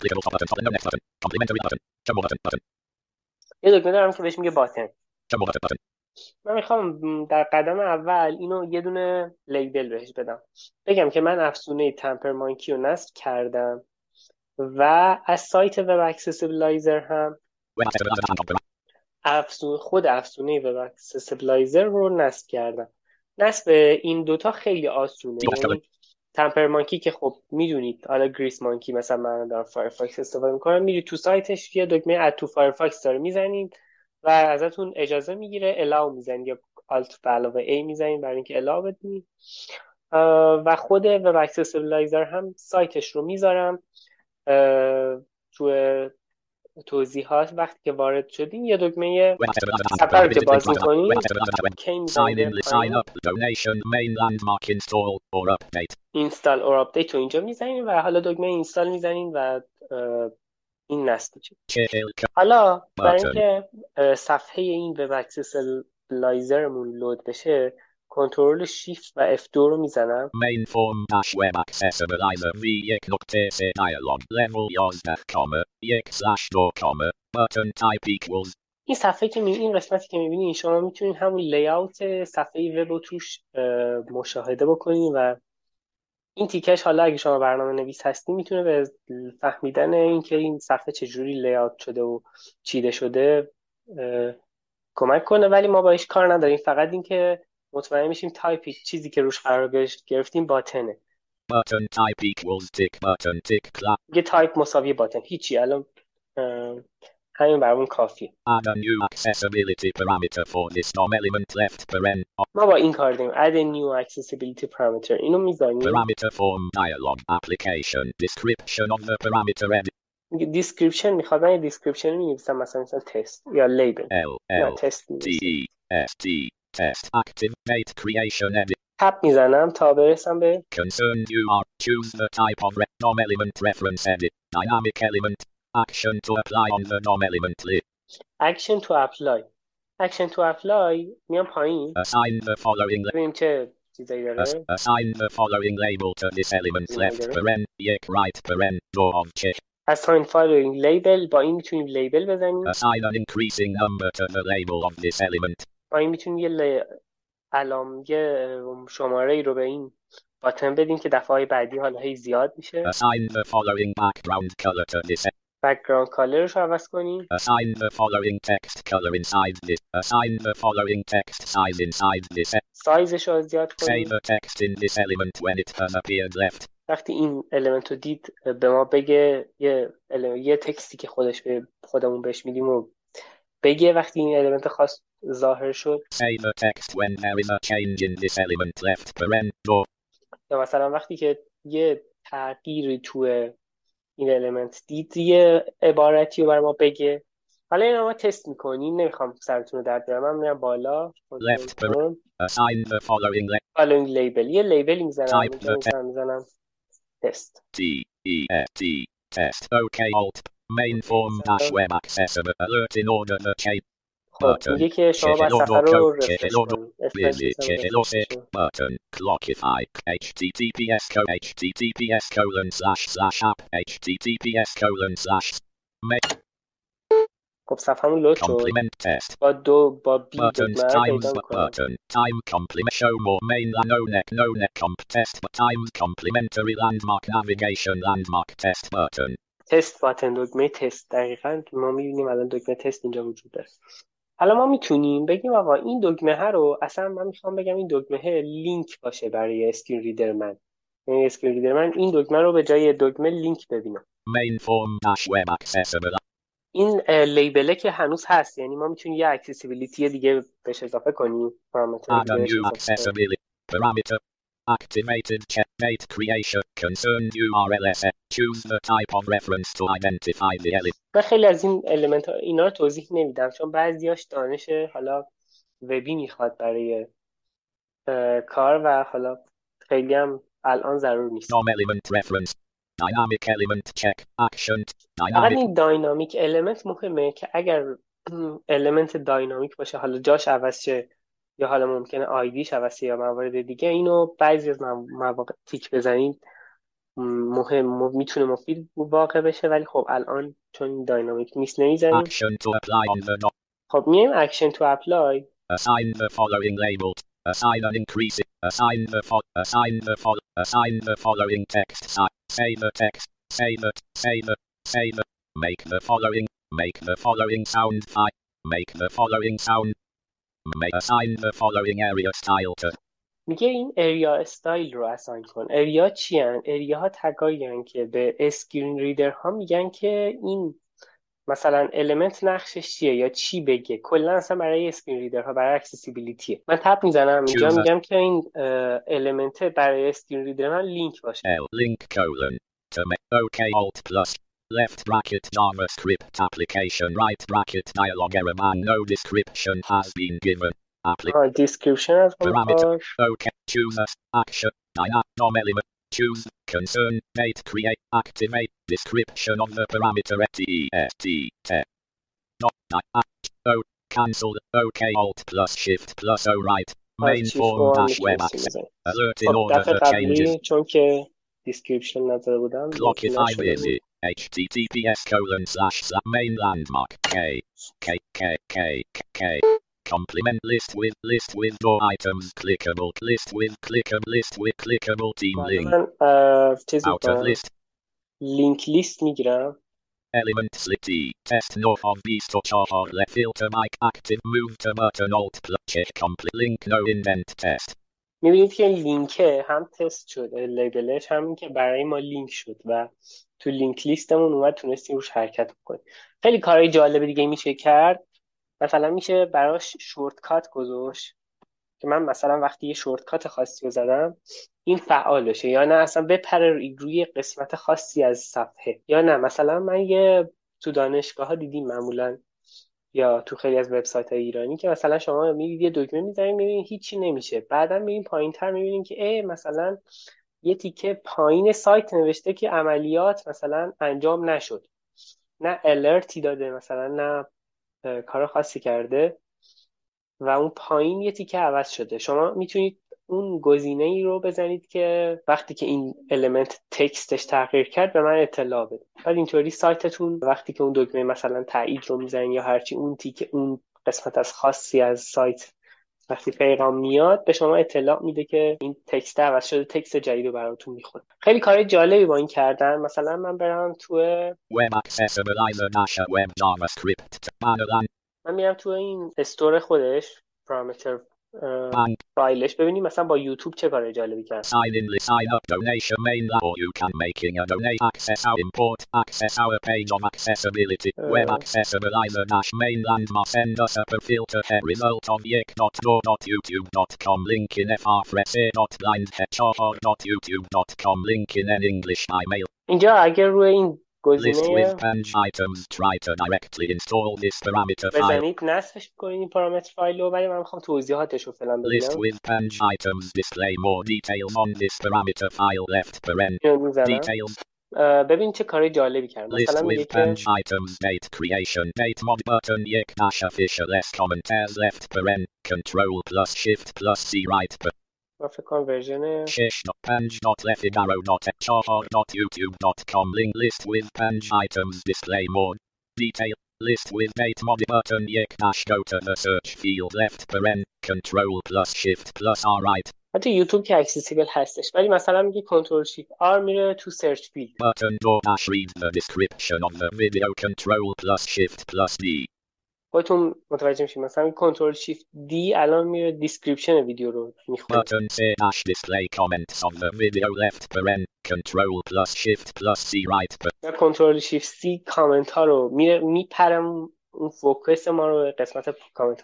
یه دکمه دارم که بهش میگه باتن. من میخوام در قدم اول اینو یه دونه لیبل بهش بدم، بگم که من افزونه تمپر مانکی رو نصب کردم و از سایت وب اکسسیبلایزر هم افزون خود افزونه وب اکسسیبلایزر رو نصب کردم. نصب این دوتا خیلی آسونه. یعنی تمپر مانکی که خب میدونید، حالا گریس مانکی مثلا من دارم فایرفاکس استفاده میکنم، میری تو سایتش یه دکمه اد تو فایرفاکس داره میزنید و ازتون اجازه میگیره الاو میزنید، یا آلت به علاوه ای میزنید برای اینکه الاو بدید. و خود وب اکسسیبلایزر هم سایتش رو میذارم تو توضیحات. وقتی که وارد شدین یه دکمه صفحه رو که باز میکنید کی میزنید اینستال اور آپدیت رو اینجا میزنید و حالا دکمه اینستال میزنید و این نصب میشه. حالا برای اینکه صفحه این وب اکسسیبلایزرمون لود بشه، کنترل شیفت و اف دو رو میزنم. main form dash web accessibilizer v یک نقطه سه dialog level یازده کامه یک slash دو کامه button type equals. این صفحه که می این قسمتی که میبینید شما میتونید همون لیاوت صفحه وب رو توش مشاهده بکنید و این تیکش حالا اگه شما برنامه نویس هستی میتونه به فهمیدن اینکه این صفحه چجوری لیاوت شده و چیده شده کمک کنه، ولی ما باهاش کار نداریم. فقط این که مطمئن میشیم تایپ چیزی که روش قرار گرفتیم باتنه. button type equals tick button tick clap. یه تایپ مساوی باتن، هیچی. الان همین برامون کافیه. add a new accessibility parameter for this D O M element left paren. ما با این کار داریم add a new accessibility parameter. اینو میذاریم. parameter form dialog application description of the parameter edit. description میخواد. من یه description می‌نویسم، مثلا مثلا تست یا لیبل. L L T E S T test activate creation edit. تپ میزنم تا برسم به concern you are choose the type of D O M element reference edit dynamic element action to apply on the D O M element list. action to apply action to apply میام پایین. assign the following ببینیم چه چیزایی داره. assign the following label to this element left paren یک right paren door of check. assign following label، با این میتونیم لیبل بزنیم. assign an increasing number to the label of this element. با این میتونیم یه ل... علام یه شماره ای رو به این باتن بدیم که دفعه بعدی حالا هی زیاد میشه. assign the following background color to this background colorش رو عوض کنیم. assign the following text color inside this. assign the following text size inside this. سایزش رو زیاد say کنیم. the text in this element when it has appeared left. وقتی این المنت رو دید به ما بگه یه یه تکستی که خودش به خودمون بهش میدیم و بگه وقتی این المنت خاص ظاهر شد. say the text when there is a change in this element left paren door. یا مثلا وقتی که یه تغییری تو این المنت دید یه عبارتی رو برای ما بگه. حالا این رو ما تست میکنیم، نمیخوام سرتون رو درد بیارم. من میرم بالا left paren assign the following label. following label یه لیبل میزنم، اینجا میزنم تست T E S T test OK alt main form dash web accessible alert in order the change. خب میگه که شما باید صفحه رو رفرش کنید. button clockify https colon https colon slash slash app https colon slash. خب صفحه‌مون لود شد. با دو با بی دکمه پیدا می‌کنم. time complement show more main no neck no neck comp test times complementary landmark navigation landmark test button. تست باتن دکمه تست. دقیقاً ما می‌بینیم الان دکمه تست اینجا وجود داره. حالا ما میتونیم بگیم آقا این دکمه ها رو اصلا من میخوام بگم این دکمه لینک باشه برای اسکرین ریدر من. یعنی اسکرین ریدر من این دکمه رو به جای دکمه لینک ببینم. main form dash web accessible. این لیبله که هنوز هست، یعنی ما میتونیم یه اکسسیبیلیتی دیگه بهش اضافه کنیم. add a new accessibility parameter activated checkmate creation concerned U R L S. Choose the type of reference to identify the element. من خیلی از این element ها اینا رو توضیح نمیدم چون بعضیاش دانش حالا وبی میخواد برای کار و حالا خیلی هم الان ضرور نیست. Nom element reference. Dynamic element check. Action. فقط این داینامیک element مهمه که اگر element داینامیک باشه حالا جاش عوض شه یا حالا ممکنه آیدیش عوض شه یا موارد دیگه اینو بعضی از مواقع تیک بزنید مهم میتونه مفید واقع بشه ولی خب الان چون داینامیک نیست نمیزنیم. خب میایم اکشن تو اپلای. Assign the following label. Assign an increase. Assign the fo- assign the fo- assign the following text. Say the text. Say the say the say the make the following make the following sound file. Make the following sound. May assign the following area style to. میگه این اریا استایل رو اساین کن. اریا چی هن؟ اریا ها تگایی هن که به اسکرین ریدر ها میگن که این مثلا المنت نقشش چیه یا چی بگه. کلا اصلا برای اسکرین ریدر ها برای اکسسیبیلیتیه. من تپ میزنم اینجا میگم که این المنت برای اسکرین ریدر من لینک باشه. link colon to make OK alt plus left bracket JavaScript application right bracket dialog error man no description has been given. آه description از parameter OK choose action dynamic nom element choose concern date create activate description of the parameter test test not o cancel OK alt plus shift plus o right main form dash web access alert in order for changes چون که description نذاره بودم clockify with https colon slash slash main landmark k k k k k complement list with list with no items clickable list with clickable list with clickable team link out of list link list میگیرم element slit test north of beast or char left filter mic active move to button alt plus check complete link no indent test. میبینید که لینک هم تست شد لیبلش هم که برای ما لینک شد و تو لینک لیستمون اومد تونستیم روش حرکت کنیم. خیلی کارهای جالب دیگه میشه کرد. مثلا میشه براش شورتکات گذاشت که من مثلا وقتی یه شورتکات خاصی رو زدم این فعال بشه یا نه اصلا بپره روی قسمت خاصی از صفحه یا نه مثلا من یه تو دانشگاه ها دیدیم معمولا یا تو خیلی از وبسایت های ایرانی که مثلا شما میبینید یه دکمه میزنید میبینید هیچی نمیشه بعدا میبینید پایین تر میبینید که ای مثلا یه تیکه پایین سایت نوشته که عملیات مثلا انجام نشد نه الرتی داده مثلا نه کار خاصی کرده و اون پایین یه تیکه عوض شده. شما میتونید اون گزینه ای رو بزنید که وقتی که این المنت تکستش تغییر کرد به من اطلاع بده. بعد اینطوری سایتتون وقتی که اون دکمه مثلا تایید رو میزنید یا هرچی اون تیکه اون قسمت از خاصی از سایت وقتی پیغام میاد به شما اطلاع میده که این تکست عوض شده تکست جدید رو براتون میخونه. خیلی کار جالبی با این کردن. مثلا من برم تو web accessibilizer dash web javascript من میرم تو این استور خودش پارامتر فایلش ببینیم مثلا با یوتیوب چه کار جالبی کرد. sign in sign up donation main or you can making a donate access our import access our page of accessibility uh, web accessibilizer dash mainland must send us a filter head result of yik dot do dot youtube dot com link in frsa dot blind dot youtube dot com link in english email. اینجا اگر روی این گزینه list with page items try to directly install this parameter file بزنید نصبش کنید این پارامتر فایل رو ولی من میخوام توضیحاتش رو فعلا ببینم. list with page items display more details on this parameter file left paren details ببین چه کاری جالبی کرد. مثلا میگه که page items date creation date mod button yik dash official s commentaries left paren control plus shift plus c right per من فکر کنم ورژن shish dot page dot left arrow dot char dot youtube dot com link list with page items display more detail list with date mod button yik dash go to the search field left paren control plus shift plus r right. حتی یوتیوب که اکسسیبل هستش ولی مثلا میگه کنترل شیفت آر میره تو سرچ فیلد button do dash read the description of the video control plus shift plus d خودتون متوجه میشید مثلا کنترل شیفت دی الان میره دیسکریپشن ویدیو رو میخونه. button say dash display comments of the video left paren control plus shift plus c right یا کنترل شیفت سی کامنت ها رو میره میپرم اون فوکس ما رو قسمت کامنت ها.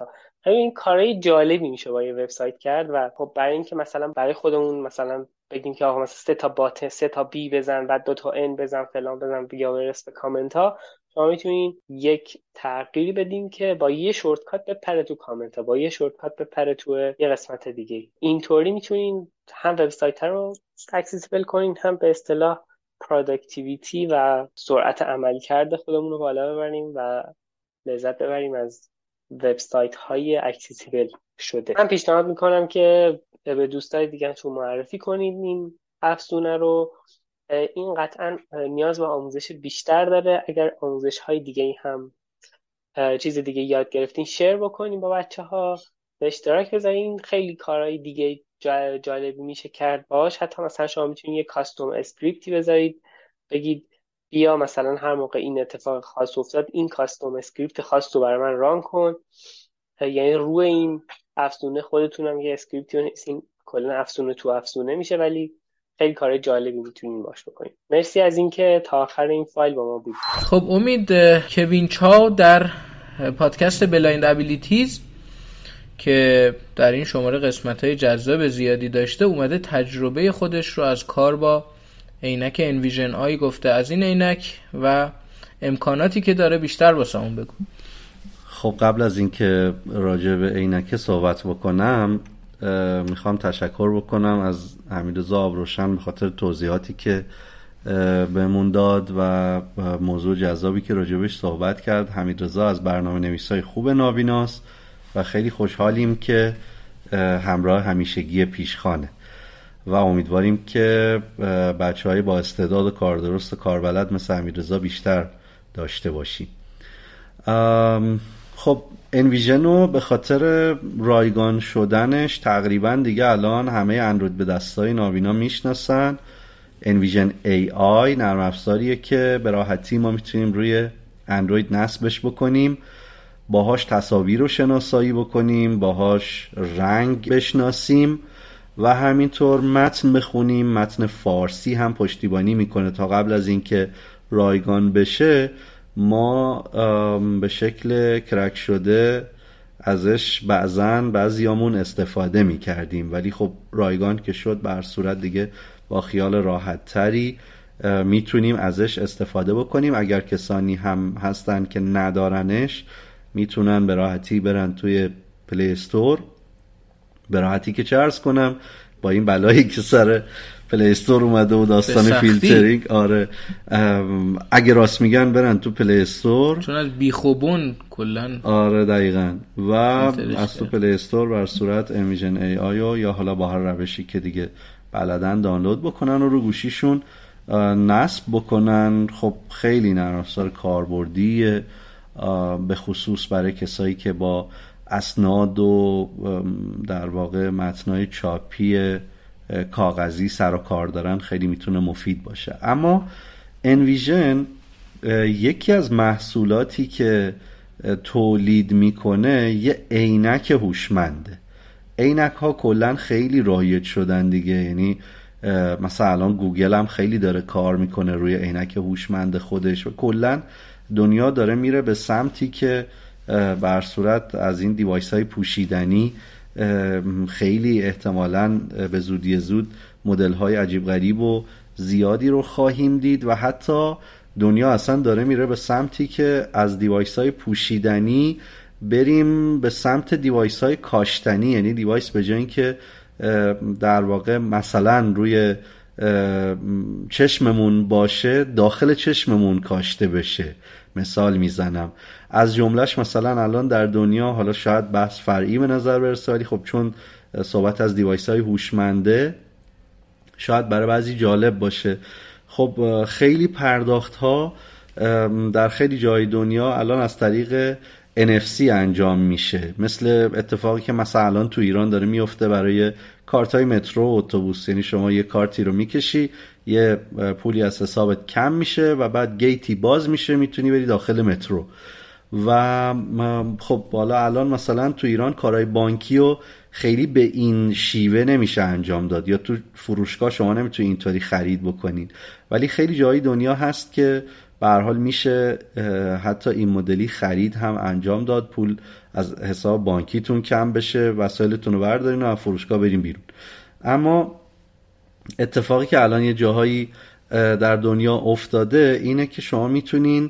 این کارهای جالبی میشه با یه وبسایت کرد. و خب برای اینکه مثلا برای خودمون مثلا بگیم که آقا مثلا سه تا بات سه تا بی بزن و دو تا ان بزن فلان بزن بیا برس به کامنت ها، شما میتونین یک تغییری بدین که با یه شورتکات بپره تو کامنت ها، با یه شورتکات بپره تو یه قسمت دیگه. اینطوری میتونین هم وبسایت رو اکسسیبل کنین، هم به اصطلاح پروداکتیویتی و سرعت عملکرد خودمون رو بالا ببریم و لذت ببریم از وبسایت های اکسسیبل شده. من پیشنهاد میکنم که به دوستای دیگه‌تون معرفی کنید این افزونه رو. این قطعا نیاز به آموزش بیشتر داره. اگر آموزش های دیگه هم چیز دیگه یاد گرفتین شیر بکنین با بچه ها، به اشتراک بذارین. خیلی کارهای دیگه جالبی میشه کرد باش. حتی مثلا شما میتونید یه کاستوم اسکریپتی بذارید، بگید بیا مثلا هر موقع این اتفاق خاص افتاد این کاستوم اسکریپت خاص رو برای من ران کن. یعنی روی این افزونه خودتونم یه اسکریپتی بنویسین، کلا افزونه تو افزونه میشه، ولی خیلی کار جالبی میتونین باش بکنید. مرسی از اینکه تا آخر این فایل با ما بودید. خب امید، کوین چاو در پادکست بلایند ابیلیتیز که در این شماره قسمت‌های جذاب زیادی داشته، اومده تجربه خودش رو از کار با عینک انویژن آی گفته. از این عینک و امکاناتی که داره بیشتر واسمون بگو. خب قبل از اینکه راجع به عینک صحبت بکنم، میخوام تشکر بکنم از حمیدرضا آبروشن به خاطر توضیحاتی که بهمون داد و موضوع جذابی که راجبش صحبت کرد. حمیدرضا از برنامه نویسای خوب نابیناست و خیلی خوشحالیم که همراه همیشگی پیشخانه و امیدواریم که بچه‌های با استعداد و کاردرست و کاربلد مثل حمیدرضا بیشتر داشته باشیم. خب انویژن رو به خاطر رایگان شدنش تقریبا دیگه الان همه اندروید به دستای نابینا میشناسن. انویژن ای آی نرم افزاریه که به راحتی ما میتونیم روی اندروید نصبش بکنیم، باهاش تصاویر رو شناسایی بکنیم، باهاش رنگ بشناسیم و همینطور متن بخونیم. متن فارسی هم پشتیبانی میکنه. تا قبل از اینکه رایگان بشه ما به شکل کرک شده ازش بعضن بعضیامون استفاده میکردیم، ولی خب رایگان که شد بر صورت دیگه با خیال راحت تری میتونیم ازش استفاده بکنیم. اگر کسانی هم هستن که ندارنش میتونن به راحتی برن توی پلی استور، به راحتی که چه عرض کنم با این بلایی که سر پلی استور اومده و داستان فیلترینگ، آره اگه راست میگن برن تو پلی استور، چون از بیخوبون کلن، آره دقیقاً، و از تو پلی استور بر صورت انویژن ای آی یا حالا با هر روشی که دیگه بلدن دانلود بکنن و رو گوشیشون نصب بکنن. خب خیلی نرم افزار کاربردیه، به خصوص برای کسایی که با اسناد و در واقع متنای چاپی کاغذی سر و کار دارن خیلی میتونه مفید باشه. اما انویژن یکی از محصولاتی که تولید میکنه یه عینک هوشمنده. عینک ها کلن خیلی رایج شدن دیگه، یعنی مثلا الان گوگل هم خیلی داره کار میکنه روی عینک هوشمند خودش و کلن دنیا داره میره به سمتی که بر صورت از این دیوایس های پوشیدنی خیلی احتمالاً به زودی زود مدل های عجیب غریب و زیادی رو خواهیم دید و حتی دنیا اصلا داره میره به سمتی که از دیوایس های پوشیدنی بریم به سمت دیوایس های کاشتنی، یعنی دیوایس به جای اینکه در واقع مثلا روی چشممون باشه داخل چشممون کاشته بشه. مثال میزنم، از جملهش مثلا الان در دنیا، حالا شاید بحث فرعی به نظر برسه ولی خب چون صحبت از دیوایس های هوشمنده شاید برای بعضی جالب باشه. خب خیلی پرداخت ها در خیلی جای دنیا الان از طریق ان اف سی انجام میشه، مثل اتفاقی که مثلا الان تو ایران داره میفته برای کارت های مترو و اتوبوس. یعنی شما یه کارتی رو میکشی، یه پولی از حسابت کم میشه و بعد گیتی باز میشه، میتونی بری داخل مترو. و خب بالا الان مثلا تو ایران کارهای بانکی و خیلی به این شیوه نمیشه انجام داد، یا تو فروشگاه شما نمیتونی اینطوری خرید بکنید، ولی خیلی جای دنیا هست که به هر حال میشه حتی این مدلی خرید هم انجام داد، پول از حساب بانکیتون کم بشه، وسایلتون رو بردارین و از فروشگاه برین بیرون. اما اتفاقی که الان یه جاهایی در دنیا افتاده اینه که شما میتونین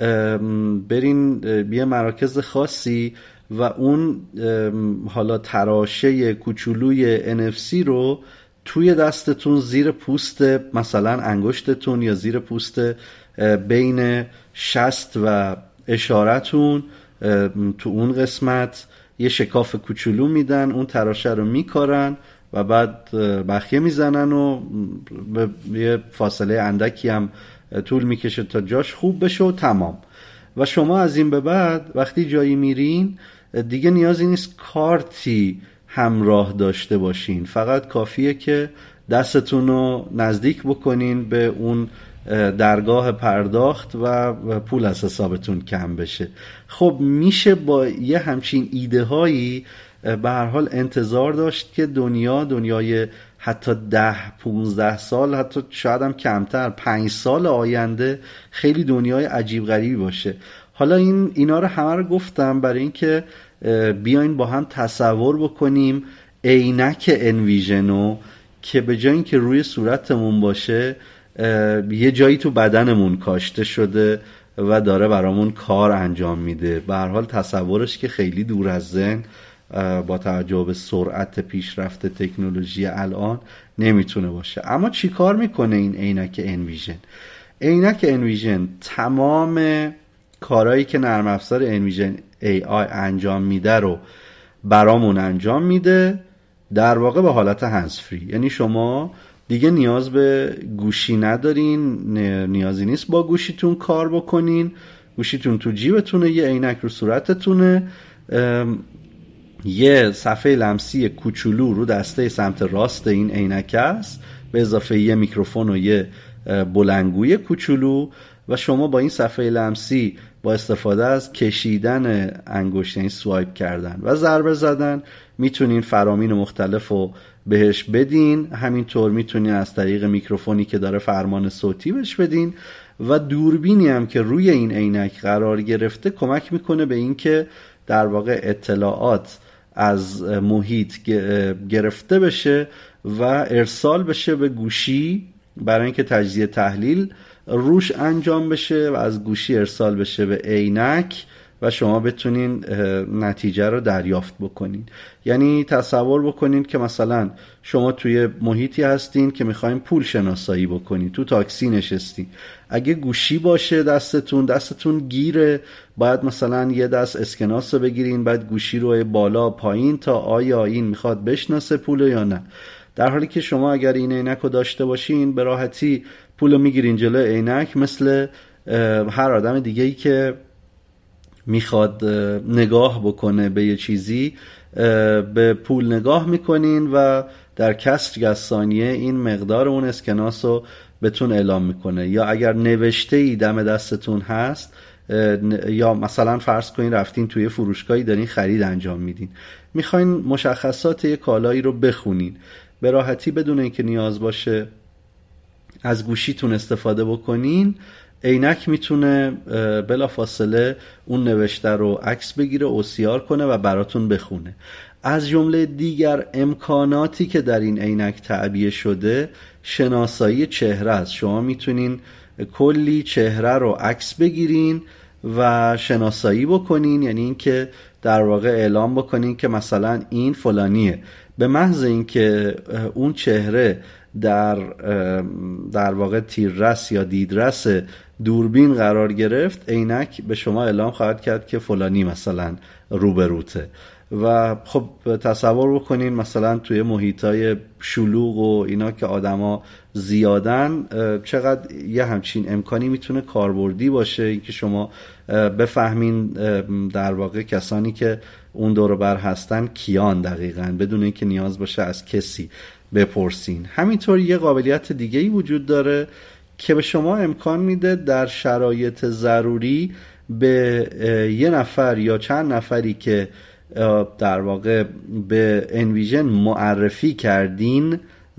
برین یه مراکز خاصی و اون حالا تراشه کوچولوی ان اف سی رو توی دستتون زیر پوست مثلا انگشتتون یا زیر پوست بین شست و اشارتون تو اون قسمت یه شکاف کوچولو میدن، اون تراشه رو میکارن و بعد بخیه میزنن و به یه فاصله اندکی هم طول میکشه تا جاش خوب بشه و تمام. و شما از این به بعد وقتی جایی میرین دیگه نیازی نیست کارتی همراه داشته باشین، فقط کافیه که دستتون رو نزدیک بکنین به اون درگاه پرداخت و پول از حسابتون کم بشه. خب میشه با یه همچین ایده هایی به هر حال انتظار داشت که دنیا دنیای حتی ده پونزده سال، حتی شاید هم کمتر، پنج سال آینده خیلی دنیای عجیب غریبی باشه. حالا این اینا رو همه رو گفتم برای اینکه بیاین با هم تصور بکنیم عینک انویژنو که به جای اینکه روی صورتمون باشه یه جایی تو بدنمون کاشته شده و داره برامون کار انجام میده. به هر حال تصورش که خیلی دور از ذهن با توجه به سرعت پیشرفت تکنولوژی الان نمیتونه باشه. اما چی کار میکنه این عینک انویژن؟ عینک انویژن تمام کارهایی که نرم افزار انویژن ای آی انجام میده رو برامون انجام میده، در واقع به حالت هندز فری. یعنی شما دیگه نیاز به گوشی ندارین، نیازی نیست با گوشیتون کار بکنین، گوشیتون تو جیبتونه، یه عینک رو صورتتونه، یه صفحه لمسی کوچولو رو دسته سمت راست این عینک است به اضافه یه میکروفون و یه بلندگوی کوچولو و شما با این صفحه لمسی با استفاده از کشیدن انگشت، یعنی سوایپ کردن و ضربه زدن، میتونین فرامین مختلف رو بهش بدین. همینطور میتونین از طریق میکروفونی که داره فرمان صوتی بهش بدین و دوربینی هم که روی این عینک قرار گرفته کمک میکنه به این که در واقع اطلاعات از محیط گرفته بشه و ارسال بشه به گوشی برای اینکه تجزیه تحلیل روش انجام بشه و از گوشی ارسال بشه به عینک و شما بتونین نتیجه رو دریافت بکنین. یعنی تصور بکنین که مثلا شما توی محیطی هستین که میخواین پول شناسایی بکنین، تو تاکسی نشستین، اگه گوشی باشه دستتون دستتون گیره، باید مثلا یه دست اسکناس رو بگیرین، بعد گوشی رو بالا پایین تا آیا این میخواد بشناسه پول یا نه. در حالی که شما اگر این عینک رو داشته باشین به راحتی پول رو میگیرین جلوی عینک، مثل هر آدم دیگه‌ای که میخواد نگاه بکنه به یه چیزی به پول نگاه میکنین و در کسر از ثانیه این مقدار اون اسکناس رو بهتون اعلام میکنه. یا اگر نوشته ای دم دستتون هست، یا مثلا فرض کنین رفتین توی فروشگاهی دارین خرید انجام میدین، میخواین مشخصات یه کالایی رو بخونین، به راحتی بدون اینکه نیاز باشه از گوشیتون استفاده بکنین، عینک میتونه بلا فاصله اون نوشته رو عکس بگیره، اوسیار کنه و براتون بخونه. از جمله دیگر امکاناتی که در این عینک تعبیه شده شناسایی چهره است. شما میتونین کلی چهره رو عکس بگیرین و شناسایی بکنین، یعنی اینکه در واقع اعلام بکنین که مثلا این فلانیه. به محض اینکه اون چهره در در واقع تیررس یا دیدرس دوربین قرار گرفت، عینک به شما اعلام خواهد کرد که فلانی مثلا روبروته. و خب تصور بکنین مثلا توی محیطای شلوغ و اینا که آدما زیادن، چقدر یه همچین امکانی میتونه کاربردی باشه، اینکه شما بفهمین در واقع کسانی که اون دور بر هستن کیان دقیقاً، بدون اینکه نیاز باشه از کسی بپرسین. همینطور یه قابلیت دیگه‌ای وجود داره که به شما امکان میده در شرایط ضروری به یه نفر یا چند نفری که در واقع به انویژن معرفی کردین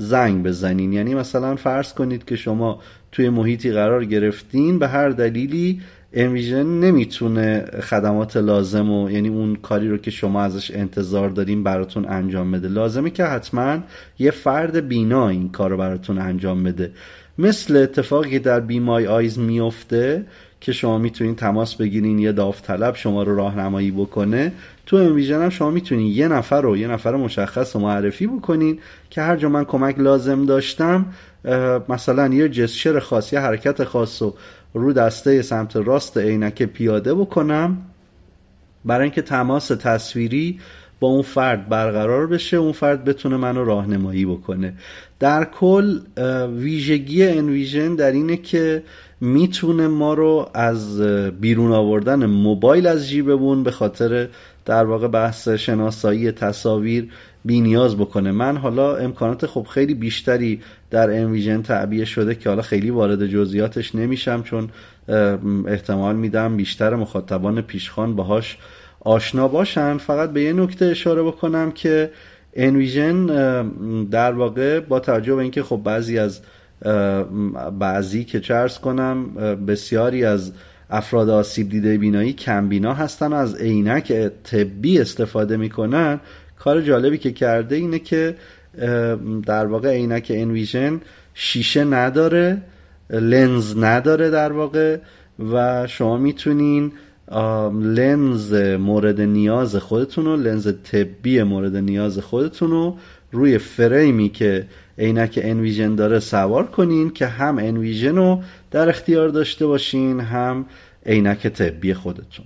زنگ بزنین. یعنی مثلا فرض کنید که شما توی محیطی قرار گرفتین، به هر دلیلی انویژن نمیتونه خدمات لازم و یعنی اون کاری رو که شما ازش انتظار دارین براتون انجام بده. لازمه که حتما یه فرد بینا این کار رو براتون انجام بده. مثل اتفاقی که در بی مای آیز میفته که شما میتونین تماس بگیرین یه داوطلب شما رو راهنمایی بکنه، تو انویژن هم شما میتونین یه نفر رو یه نفر مشخص رو معرفی بکنین که هر جا من کمک لازم داشتم، مثلا یه جسچر خاص، یه حرکت خاص رو رو دسته سمت راست عینک پیاده بکنم برای اینکه تماس تصویری با اون فرد برقرار بشه، اون فرد بتونه منو راهنمایی بکنه. در کل ویژگی انویژن در اینه که میتونه ما رو از بیرون آوردن موبایل از جیبمون به خاطر در واقع بحث شناسایی تصاویر بی نیاز بکنه. من حالا امکانات خب خیلی بیشتری در انویژن تعبیه شده که حالا خیلی وارد جزئیاتش نمیشم، چون احتمال میدم بیشتر مخاطبان پیشخوان باهاش آشنا باشن. فقط به یه نکته اشاره بکنم که انویژن در واقع با توجه به اینکه خب بعضی از بعضی که چه عرض کنم بسیاری از افراد آسیب دیده بینایی کم بینا هستن و از عینک طبی استفاده میکنن، کار جالبی که کرده اینه که در واقع عینک انویژن شیشه نداره، لنز نداره در واقع، و شما میتونین لنز مورد نیاز خودتون رو، لنز طبی مورد نیاز خودتون رو روی فریمی که عینک انویژن داره سوار کنین که هم انویژن رو در اختیار داشته باشین هم عینک طبی خودتون.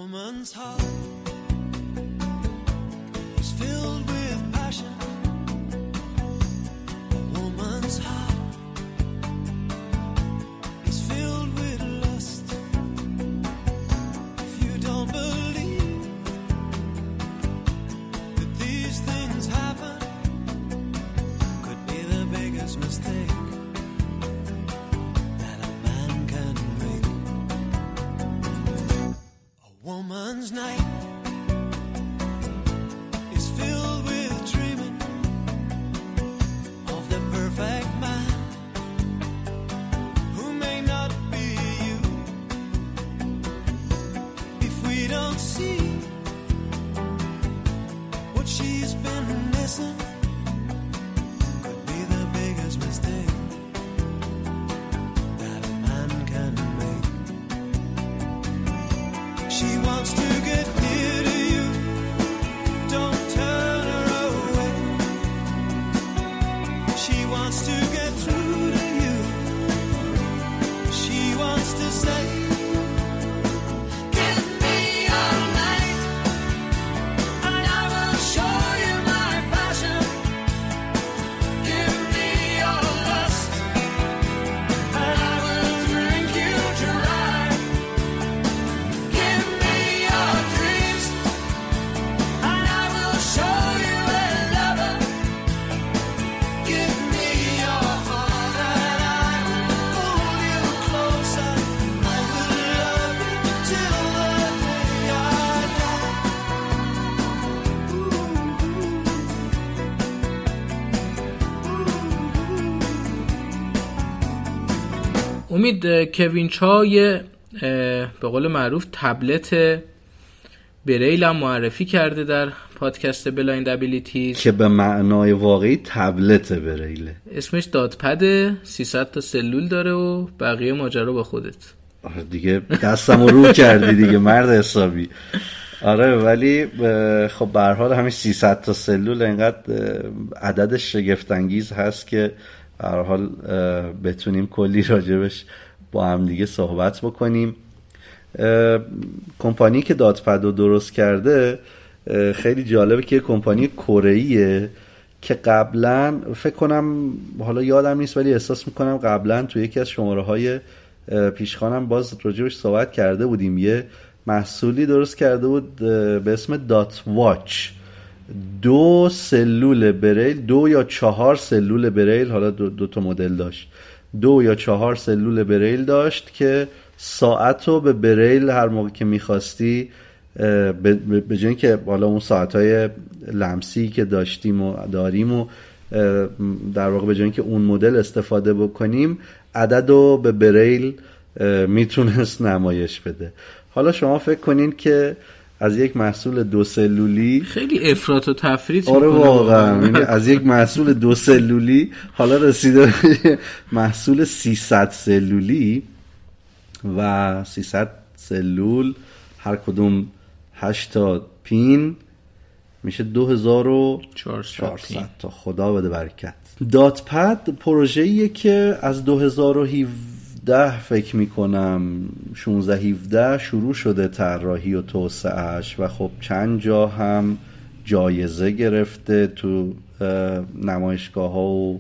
Woman's night is filled with dreaming of the perfect man who may not be you. If we don't see what she's been missing, could be the biggest mistake that a man can make. She wants to get near to you, don't turn her away. She wants to get through to you. She wants to say, give me all night and I will show you my passion. Give me your lust and I will drink you dry. Give me your dreams and I will show you a lover. Give me your heart and I will hold you closer. I will love you till the day I die. امید، کوین چا یه به قول معروف تبلت بریل هم معرفی کرده در پادکست بلایند ابیلیتیز که به معنای واقعی تبلت بریله. اسمش دادپد، سیصد تا سلول داره و بقیه ماجرا با خودت. آره دیگه دستمو رو کردی دیگه مرد حسابی. آره ولی خب به هر حال همین سیصد تا سلول اینقدر عدد شگفت انگیز هست که به هر حال بتونیم کلی راجبش با هم دیگه صحبت بکنیم. کمپانی که دادپد رو درست کرده خیلی جالبه که کمپانی کره‌ایه که قبلا فکر کنم، حالا یادم نیست ولی احساس میکنم قبلا تو یکی از شماره های پیشخوانم باز راجبش صحبت کرده بودیم. یه محصولی درست کرده بود به اسم دات واچ، دو سلول بریل، دو یا چهار سلول بریل، حالا دو, دو تا مدل داشت، دو یا چهار سلول بریل داشت که ساعت رو به بریل هر موقع که میخواستی به جای اینکه حالا اون ساعتهای لمسی که داشتیم و داریم و در واقع به جای اینکه اون مدل استفاده بکنیم عدد رو به بریل میتونست نمایش بده. حالا شما فکر کنین که از یک محصول دو سلولی خیلی افراط و تفریط آره میکنه واقعا از یک محصول دو سلولی حالا رسیده محصول سیصد سلولی و سیصد سلول هر کدوم هشت تا پین میشه دو هزار و چهارصد تا. خدا بده برکت. داتپد پروژه‌ایه که از دو هزار و هفده فکر میکنم شانزده هفده شروع شده طراحی و توسعهش و خب چند جا هم جایزه گرفته تو نمایشگاه ها و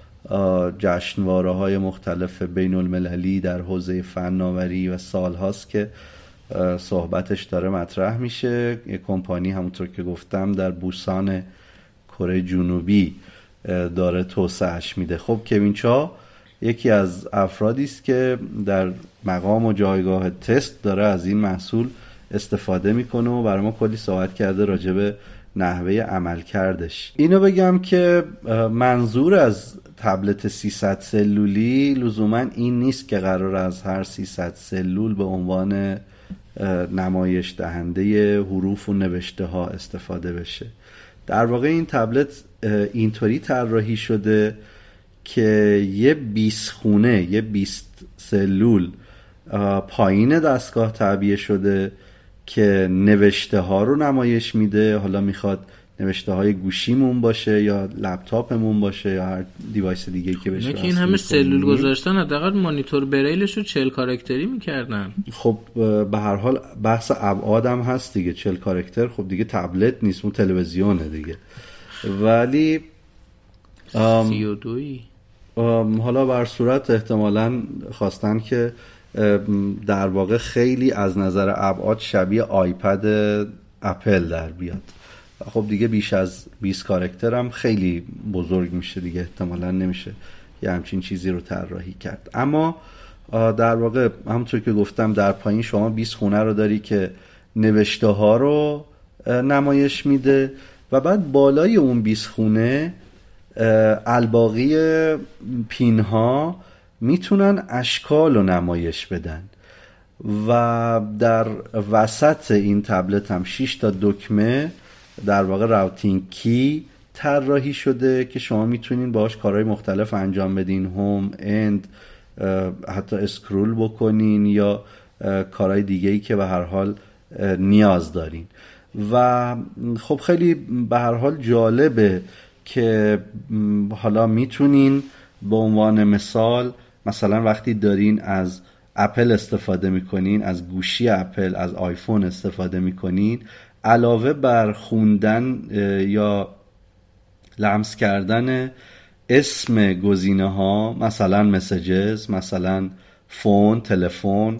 جشنواره های مختلف بین المللی در حوزه فناوری و سال هاست که صحبتش داره مطرح میشه. یک کمپانی همونطور که گفتم در بوسان کره جنوبی داره توسعهش میده. خب کوین چا یکی از افرادی است که در مقام و جایگاه تست داره از این محصول استفاده میکنه و برای ما کلی صحبت کرده راجع به نحوه عمل کردش. اینو بگم که منظور از تبلت سیصد سلولی لزوما این نیست که قرار از هر سیصد سلول به عنوان نمایش دهنده حروف و نوشته ها استفاده بشه. در واقع این تبلت اینطوری طراحی شده که یه بیست خونه یه بیست سلول پایین دستگاه تعبیه شده که نوشته ها رو نمایش میده. حالا میخواد نوشته های گوشیمون باشه یا لپتاپمون باشه یا هر دیوایس دیگه که بشه. که این همه سلول گذاشتن حداقل مانیتور بریلش رو چهل کاراکتری میکردن. خب به هر حال بحث ابعاد هم هست دیگه. چهل کاراکتر خب دیگه تبلت نیست، اون تلویزیونه دیگه. ولی سی و دوی حالا بر صورت احتمالاً خواستن که در واقع خیلی از نظر ابعاد شبیه آیپد اپل در بیاد. خب دیگه بیش از بیست کاراکتر هم خیلی بزرگ میشه دیگه، احتمالاً نمیشه یه همچین چیزی رو طراحی کرد. اما در واقع همونطور که گفتم در پایین شما بیست خونه رو داری که نوشته ها رو نمایش میده و بعد بالای اون بیست خونه الباقی پین ها میتونن اشکال رو نمایش بدن و در وسط این تبلت هم شش تا دکمه در واقع راوتینگ کی طراحی شده که شما میتونین باهاش کارهای مختلف انجام بدین، هوم، اند، حتی اسکرول بکنین یا کارهای دیگه‌ای که به هر حال نیاز دارین. و خب خیلی به هر حال جالبه که حالا میتونین به عنوان مثال مثلا وقتی دارین از اپل استفاده میکنین، از گوشی اپل، از آیفون استفاده میکنین، علاوه بر خوندن یا لمس کردن اسم گزینه ها مثلا مسیجز، مثلا فون، تلفن،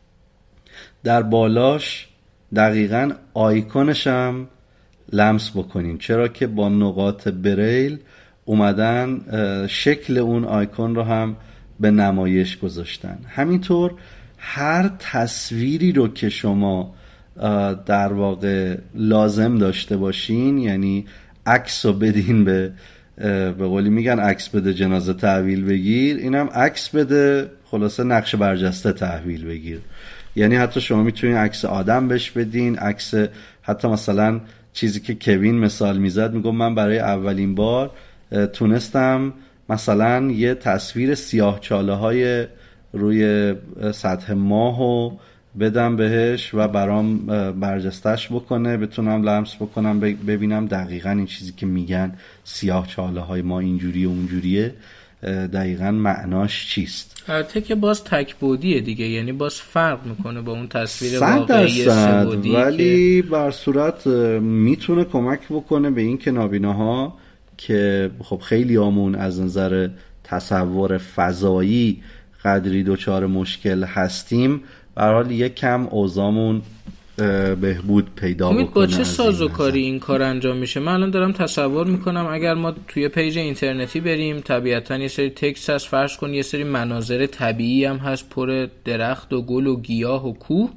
در بالاش دقیقاً آیکونش هم لمس بکنین، چرا که با نقاط بریل اومدن شکل اون آیکون رو هم به نمایش گذاشتن. همینطور هر تصویری رو که شما در واقع لازم داشته باشین، یعنی عکس رو بدین به به قولی میگن عکس بده جنازه تحویل بگیر، اینم عکس بده خلاصه نقش برجسته تحویل بگیر. یعنی حتی شما میتونین عکس آدم بهش بدین، عکس حتی مثلا چیزی که کوین مثال میزد، میگم من برای اولین بار تونستم مثلا یه تصویر سیاه چاله های روی سطح ماهو بدم بهش و برام برجستش بکنه، بتونم لمس بکنم ببینم دقیقاً این چیزی که میگن سیاه چاله های ما اینجوری و اونجوریه دقیقاً معناش چیست. البته که باز تک بعدیه دیگه، یعنی باز فرق میکنه با اون تصویر واقعی سه بعدی، ولی که بر صورت میتونه کمک بکنه به این که نابیناها که خب خیلی آمون از نظر تصور فضایی قدری دوچار مشکل هستیم، به هر حال یک کم اوضاعمون بهبود پیدا بکنه. با چه سازوکاری این کار انجام میشه؟ من الان دارم تصور میکنم اگر ما توی پیج اینترنتی بریم، طبیعتا یه سری تکست هست، فرض کن یه سری مناظر طبیعی هم هست پر درخت و گل و گیاه و کوه،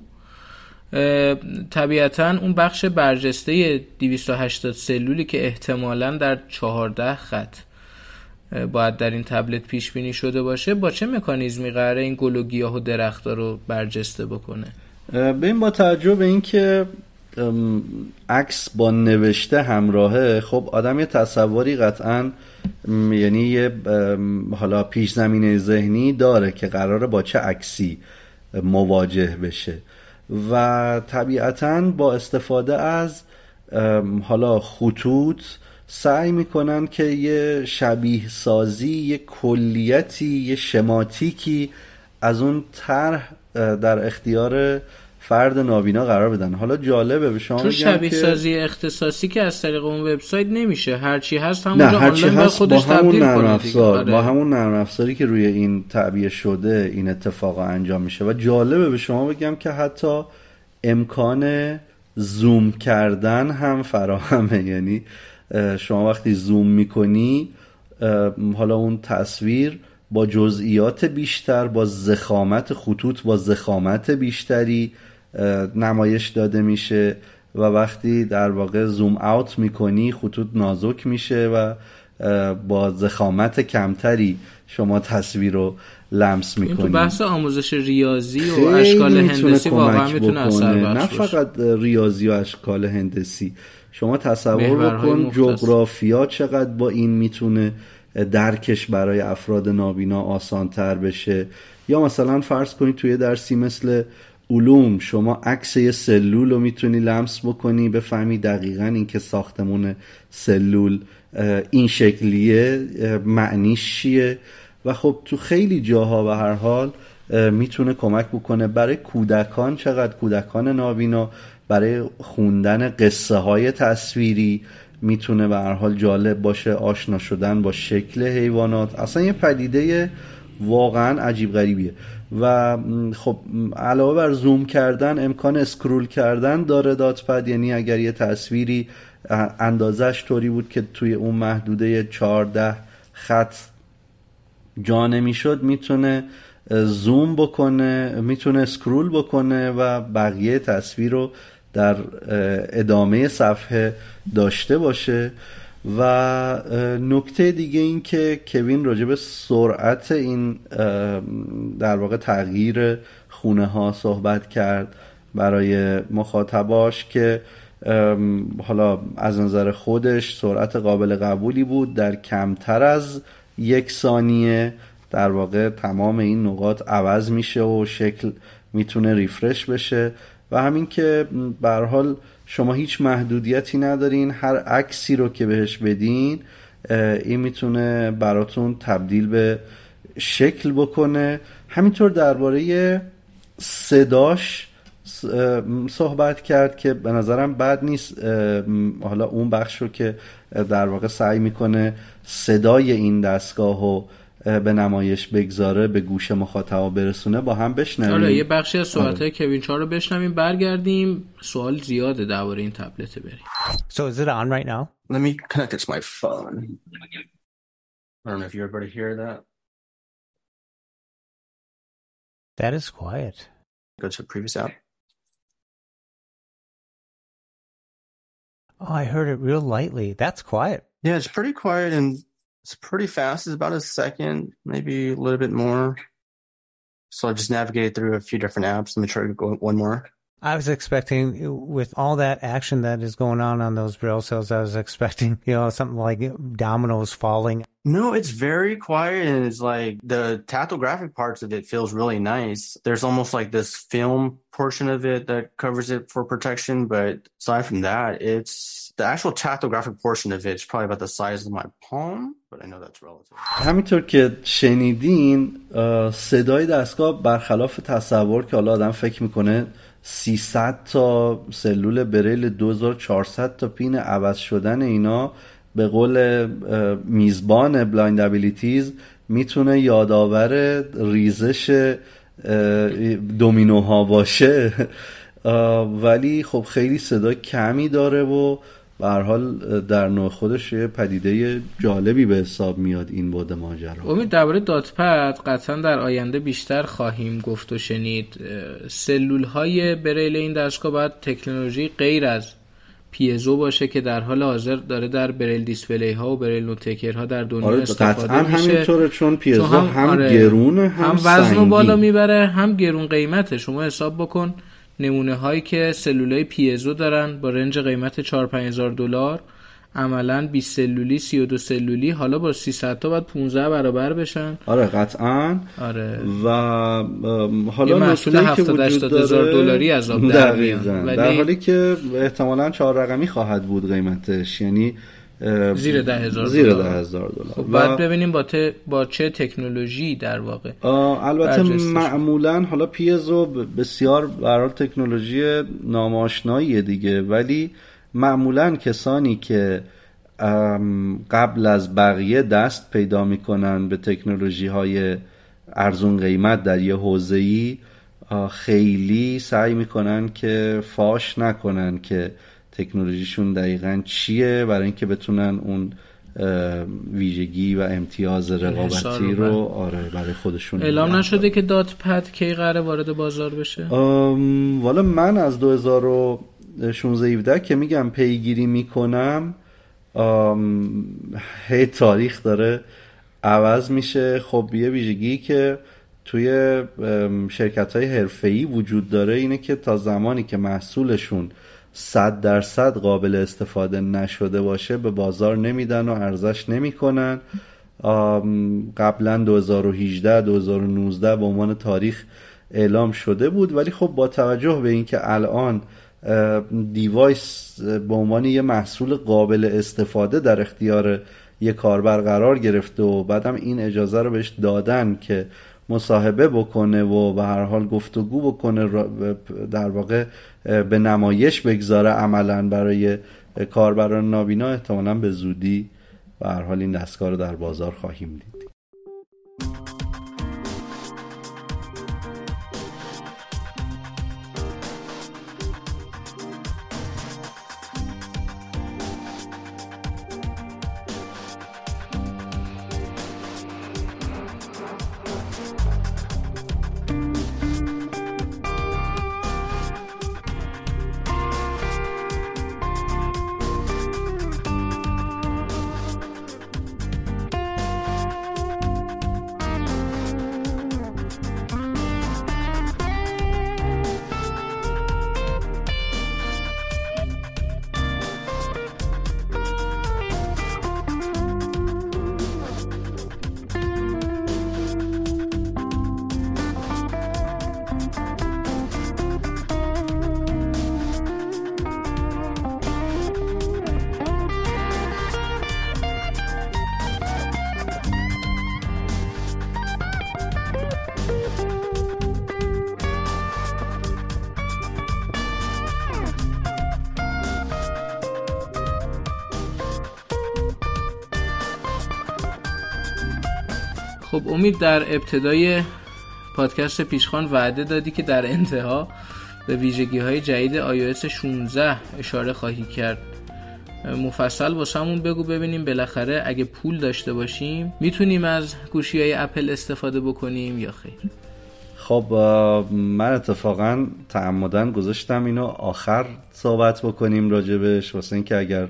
طبیعتا اون بخش برجسته دویست و هشتاد سلولی که احتمالاً در چهارده خط باید در این تبلت پیش بینی شده باشه، با چه مکانیزمی قراره این گل و گیاه و درخت‌ها رو برجسته بکنه؟ ببین با توجه به این که عکس با نوشته همراهه، خب آدم یه تصوری قطعاً یعنی یه حالا پیش زمینه ذهنی داره که قراره با چه عکسی مواجه بشه و طبیعتاً با استفاده از حالا خطوط سعی میکنن که یه شبیه سازی، یه کلیتی، یه شماتیکی از اون طرح در اختیار فرد نابینا قرار بدن. حالا جالبه به شما چون شبیه که سازی اختصاصی که از طریق اون وبسایت نمیشه، هرچی هست همونجا آنلاین با خودش با همون تبدیل نرم کنه افزار آره. با همون نرم افزاری که روی این تعبیه شده این اتفاق انجام میشه. و جالبه به شما بگم که حتی امکان زوم کردن هم فراهمه، یعنی شما وقتی زوم میکنی حالا اون تصویر با جزئیات بیشتر، با ضخامت خطوط، با ضخامت بیشتری نمایش داده میشه و وقتی در واقع زوم اوت میکنی خطوط نازک میشه و با ضخامت کمتری شما تصویر رو لمس میکنی. این تو بحث آموزش ریاضی و اشکال هندسی واقعا میتونه اثر بخش نه فقط ریاضی و اشکال هندسی. شما تصور بکن جغرافیا چقدر با این میتونه درکش برای افراد نابینا آسان‌تر بشه. یا مثلا فرض کنید توی درسی مثل علوم شما عکس یه سلول رو میتونی لمس بکنی، بفهمی دقیقاً این که ساختمون سلول این شکلیه معنیش چیه و خب تو خیلی جاها به هر حال میتونه کمک بکنه. برای کودکان، چقدر کودکان نابینا برای خوندن قصه های تصویری میتونه به هر حال جالب باشه، آشنا شدن با شکل حیوانات. اصلا یه پدیده واقعا عجیب غریبیه. و خب علاوه بر زوم کردن امکان اسکرول کردن داره داتپد، یعنی اگر یه تصویری اندازش طوری بود که توی اون محدوده چهارده خط جا نمیشد، میتونه زوم بکنه، میتونه اسکرول بکنه و بقیه تصویر رو در ادامه صفحه داشته باشه. و نکته دیگه این که کوین راجع به سرعت این در واقع تغییر خونه ها صحبت کرد برای مخاطباش که حالا از نظر خودش سرعت قابل قبولی بود، در کمتر از یک ثانیه در واقع تمام این نقاط عوض میشه و شکل میتونه ریفرش بشه و همین که به هر حال شما هیچ محدودیتی ندارین، هر عکسی رو که بهش بدین این میتونه براتون تبدیل به شکل بکنه. همینطور درباره صداش صحبت کرد که به نظرم بد نیست حالا اون بخش رو که در واقع سعی میکنه صدای این دستگاهو به نمایش بگذاره به گوش مخاطبا برسونه با هم بشنویم. آره یه بخشی از صحبت‌های کوین چار رو بشنویم، برگردیم. سوال زیاده درباره این تبلت بریم. So is it on right now? Let me connect it to my phone. I don't know if you're able to hear that. That is quiet. Go to the previous app. Oh, I heard it real lightly. That's quiet. Yeah, it's pretty quiet and it's pretty fast. It's about a second, maybe a little bit more. So I just navigated through a few different apps. Let me try to go one more. I was expecting, with all that action that is going on on those braille cells, I was expecting, you know, something like dominoes falling. No, it's very quiet and it's like the tactographic parts of it feels really nice. There's almost like this film portion of it that covers it for protection, but aside from that, it's the actual tactographic portion of it is probably about the size of my palm, but I know that's relative. همینطور که شنیدین صدای دستگاه برخلاف تصور که حالا آدم فکر میکنه سیصد تا سلول بریل دو هزار و چهارصد تا پین عوض شدن اینا به قول میزبان بلایند ابیلیتیز میتونه یادآور ریزش دومینوها باشه ولی خب خیلی صدا کمی داره و به هر حال در نوع خودش یه پدیده جالبی به حساب میاد این بود ماجرا. امید درباره داتپد قطعا در آینده بیشتر خواهیم گفت و شنید. سلول های بریل این دستگاه باید تکنولوژی غیر از پیزو باشه که در حال حاضر داره در بریل دیسپلی ها و بریل نوتکر ها در دنیا آره استفاده قطعاً میشه. همینطوره، چون پیزو چون هم, هم آره گرونه هم, هم وزن رو بالا سنگین. میبره هم گرون قیمته. شما حساب بکن نمونه هایی که سلولای پیزو دارن با رنج قیمت چهار پنج هزار دلار، عملاً بیست سلولی سی و دو سلولی، حالا با سیصد تا بعد پانزده برابر بشن. آره قطعاً. آره و حالا محصول هفتاد هشتاد هزار دلاری از آب در میاد، ولی در حالی که احتمالاً چهار رقمی خواهد بود قیمتش، یعنی زیر ده هزار زیر ده هزار دلار. خب بعد ببینیم با, ت... با چه تکنولوژی در واقع. البته معمولاً حالا پیزو بسیار برای تکنولوژی ناماشناییه دیگه، ولی معمولاً کسانی که قبل از بقیه دست پیدا میکنن به تکنولوژی های ارزون قیمت در یه حوزه‌ای، خیلی سعی میکنن که فاش نکنن که تکنولوژیشون دقیقاً چیه، برای اینکه بتونن اون ویژگی و امتیاز رقابتی رو آره برای خودشون. اعلام نشده که دات پد کی قراره وارد بازار بشه؟ والا من از دو هزار و شانزده هفده که میگم پیگیری میکنم، هی تاریخ داره عوض میشه. خب یه ویژگی که توی شرکت‌های حرفه‌ای وجود داره اینه که تا زمانی که محصولشون صد درصد قابل استفاده نشده باشه به بازار نمیدن و عرضش نمیکنن. قبلا دو هزار و هجده دو هزار و نوزده به عنوان تاریخ اعلام شده بود، ولی خب با توجه به اینکه الان دیوایس به عنوان یه محصول قابل استفاده در اختیار یه کاربر قرار گرفته و بعدم این اجازه رو بهش دادن که مصاحبه بکنه و به هر حال گفتگو بکنه، در واقع به نمایش بگذاره عملاً برای کاربران نابینا، احتمالاً به زودی به هر حال این دستگاه رو در بازار خواهیم دید. خب امید، در ابتدای پادکست پیشخوان وعده دادی که در انتها به ویژگی‌های جدید آی او اس شانزده اشاره خواهی کرد. مفصل واسمون بگو ببینیم بالاخره اگه پول داشته باشیم میتونیم از گوشی‌های اپل استفاده بکنیم یا خیر. خب من اتفاقا تعمدن گذاشتم اینو آخر صحبت بکنیم راجبش، واسه اینکه اگر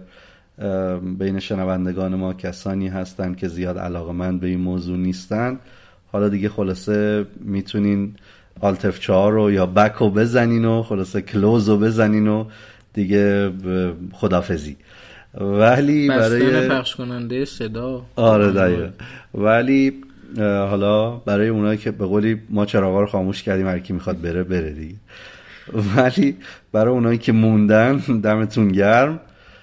بین شنوندگان ما کسانی هستن که زیاد علاقه‌مند به این موضوع نیستن، حالا دیگه خلاصه میتونین آلت اف چهار رو یا بک رو بزنین و خلاصه کلوز رو بزنین و دیگه خدافزی. ولی برای پخش کننده صدا آره دقیقا. ولی حالا برای اونایی که به قولی ما چراغا رو خاموش کردیم، هر کی میخواد بره بره دیگه. ولی برای اونایی که موندن دمتون گرم.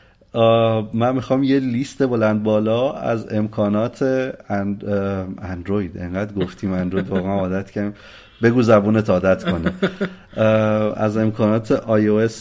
من میخوام یه لیست بلند بالا از امکانات اند... اندروید، انقدر گفتیم اندروید واقعا عادت کردیم، بگو زبونت عادت کنه، از امکانات آی او اس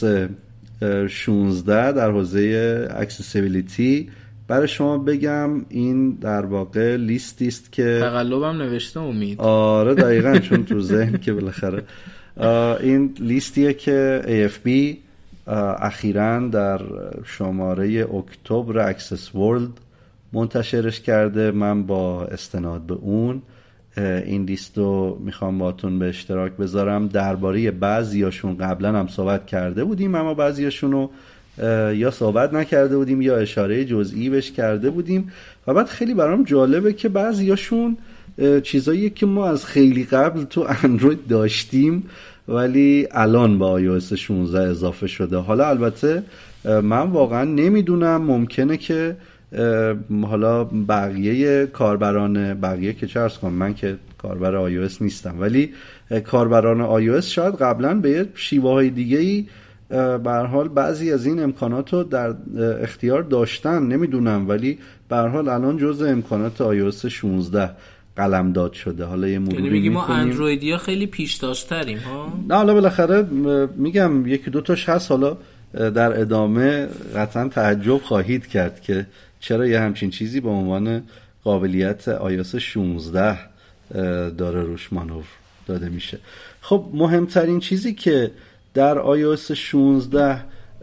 شانزده در حوزه اکسسیبیلیتی برای شما بگم. این در واقع لیستی است که تقلبم نوشته امید. آره دقیقاً، چون تو ذهن که بالاخره این لیستیه که ای اف بی اخیراً در شماره اکتبر اکسس ورلد منتشرش کرده. من با استناد به اون این لیستو میخوام باتون به اشتراک بذارم. درباره بعضیاشون قبلا هم صحبت کرده بودیم، اما بعضیاشون رو یا صحبت نکرده بودیم یا اشاره جزئی بهش کرده بودیم و بعد خیلی برام جالبه که بعضیاشون چیزاییه که ما از خیلی قبل تو اندروید داشتیم ولی الان با آی او اس شانزده اضافه شده. حالا البته من واقعا نمیدونم، ممکنه که حالا بقیه کاربران بقیه که چه عرض کنم، من که کاربر آی او اس نیستم، ولی کاربران آی او اس شاید قبلا به یه شیوه های دیگه ای به هر حال بعضی از این امکانات رو در اختیار داشتن، نمیدونم، ولی به هر حال الان جزء امکانات آی او اس شانزده قلمداد شده. حالا یه مروری میگیم ما می‌کنیم. اندرویدیا خیلی پیش‌تازتریم ها. نه حالا بالاخره میگم یکی دو تاش هست، حالا در ادامه قطعا تعجب خواهید کرد که چرا یه همچین چیزی به عنوان قابلیت آی او اس شانزده داره روش مانور داده میشه. خب مهمترین چیزی که در آی او اس شانزده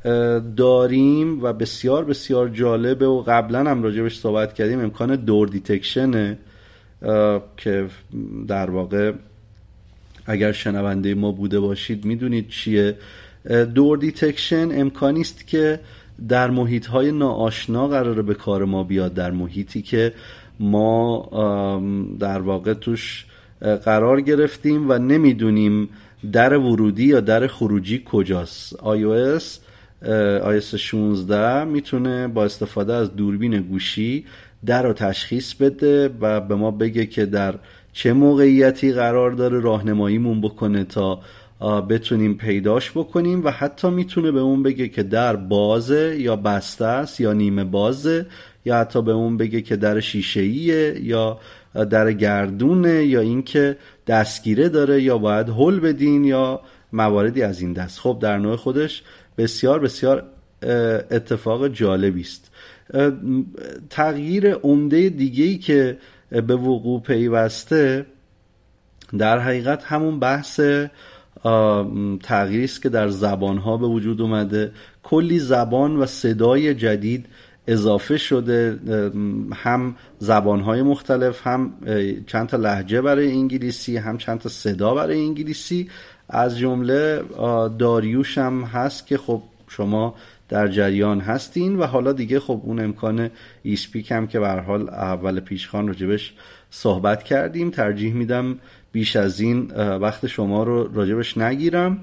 داریم و بسیار بسیار جالبه و قبلا هم راجبش صحبت کردیم، امکان دور دیتکشنه که در واقع اگر شنونده ما بوده باشید میدونید چیه. دور دیتکشن امکانی است که در محیط‌های ناآشنا قراره به کار ما بیاد، در محیطی که ما در واقع توش قرار گرفتیم و نمیدونیم در ورودی یا در خروجی کجاست. آی او اس آی او اس شانزده میتونه با استفاده از دوربین گوشی در رو تشخیص بده و به ما بگه که در چه موقعیتی قرار داره، راهنماییمون بکنه تا بتونیم پیداش بکنیم و حتی میتونه به اون بگه که در بازه یا بسته است یا نیمه بازه، یا حتی به اون بگه که در شیشه‌ایه یا در گردونه، یا اینکه دستگیره داره یا باید هول بدین یا مواردی از این دست. خب در نوع خودش بسیار بسیار اتفاق جالبی است. تغییر عمده دیگه‌ای که به وقوع پیوسته در حقیقت همون بحث تغییری است که در زبان‌ها به وجود اومده. کلی زبان و صدای جدید اضافه شده، هم زبان‌های مختلف، هم چند تا لهجه برای انگلیسی، هم چند تا صدا برای انگلیسی. از جمله داریوش هم هست که خب شما در جریان هستین و حالا دیگه خب اون امکان ایسپیک هم که به هر حال اول پیشخوان راجبش صحبت کردیم. ترجیح میدم بیش از این وقت شما رو راجبش نگیرم.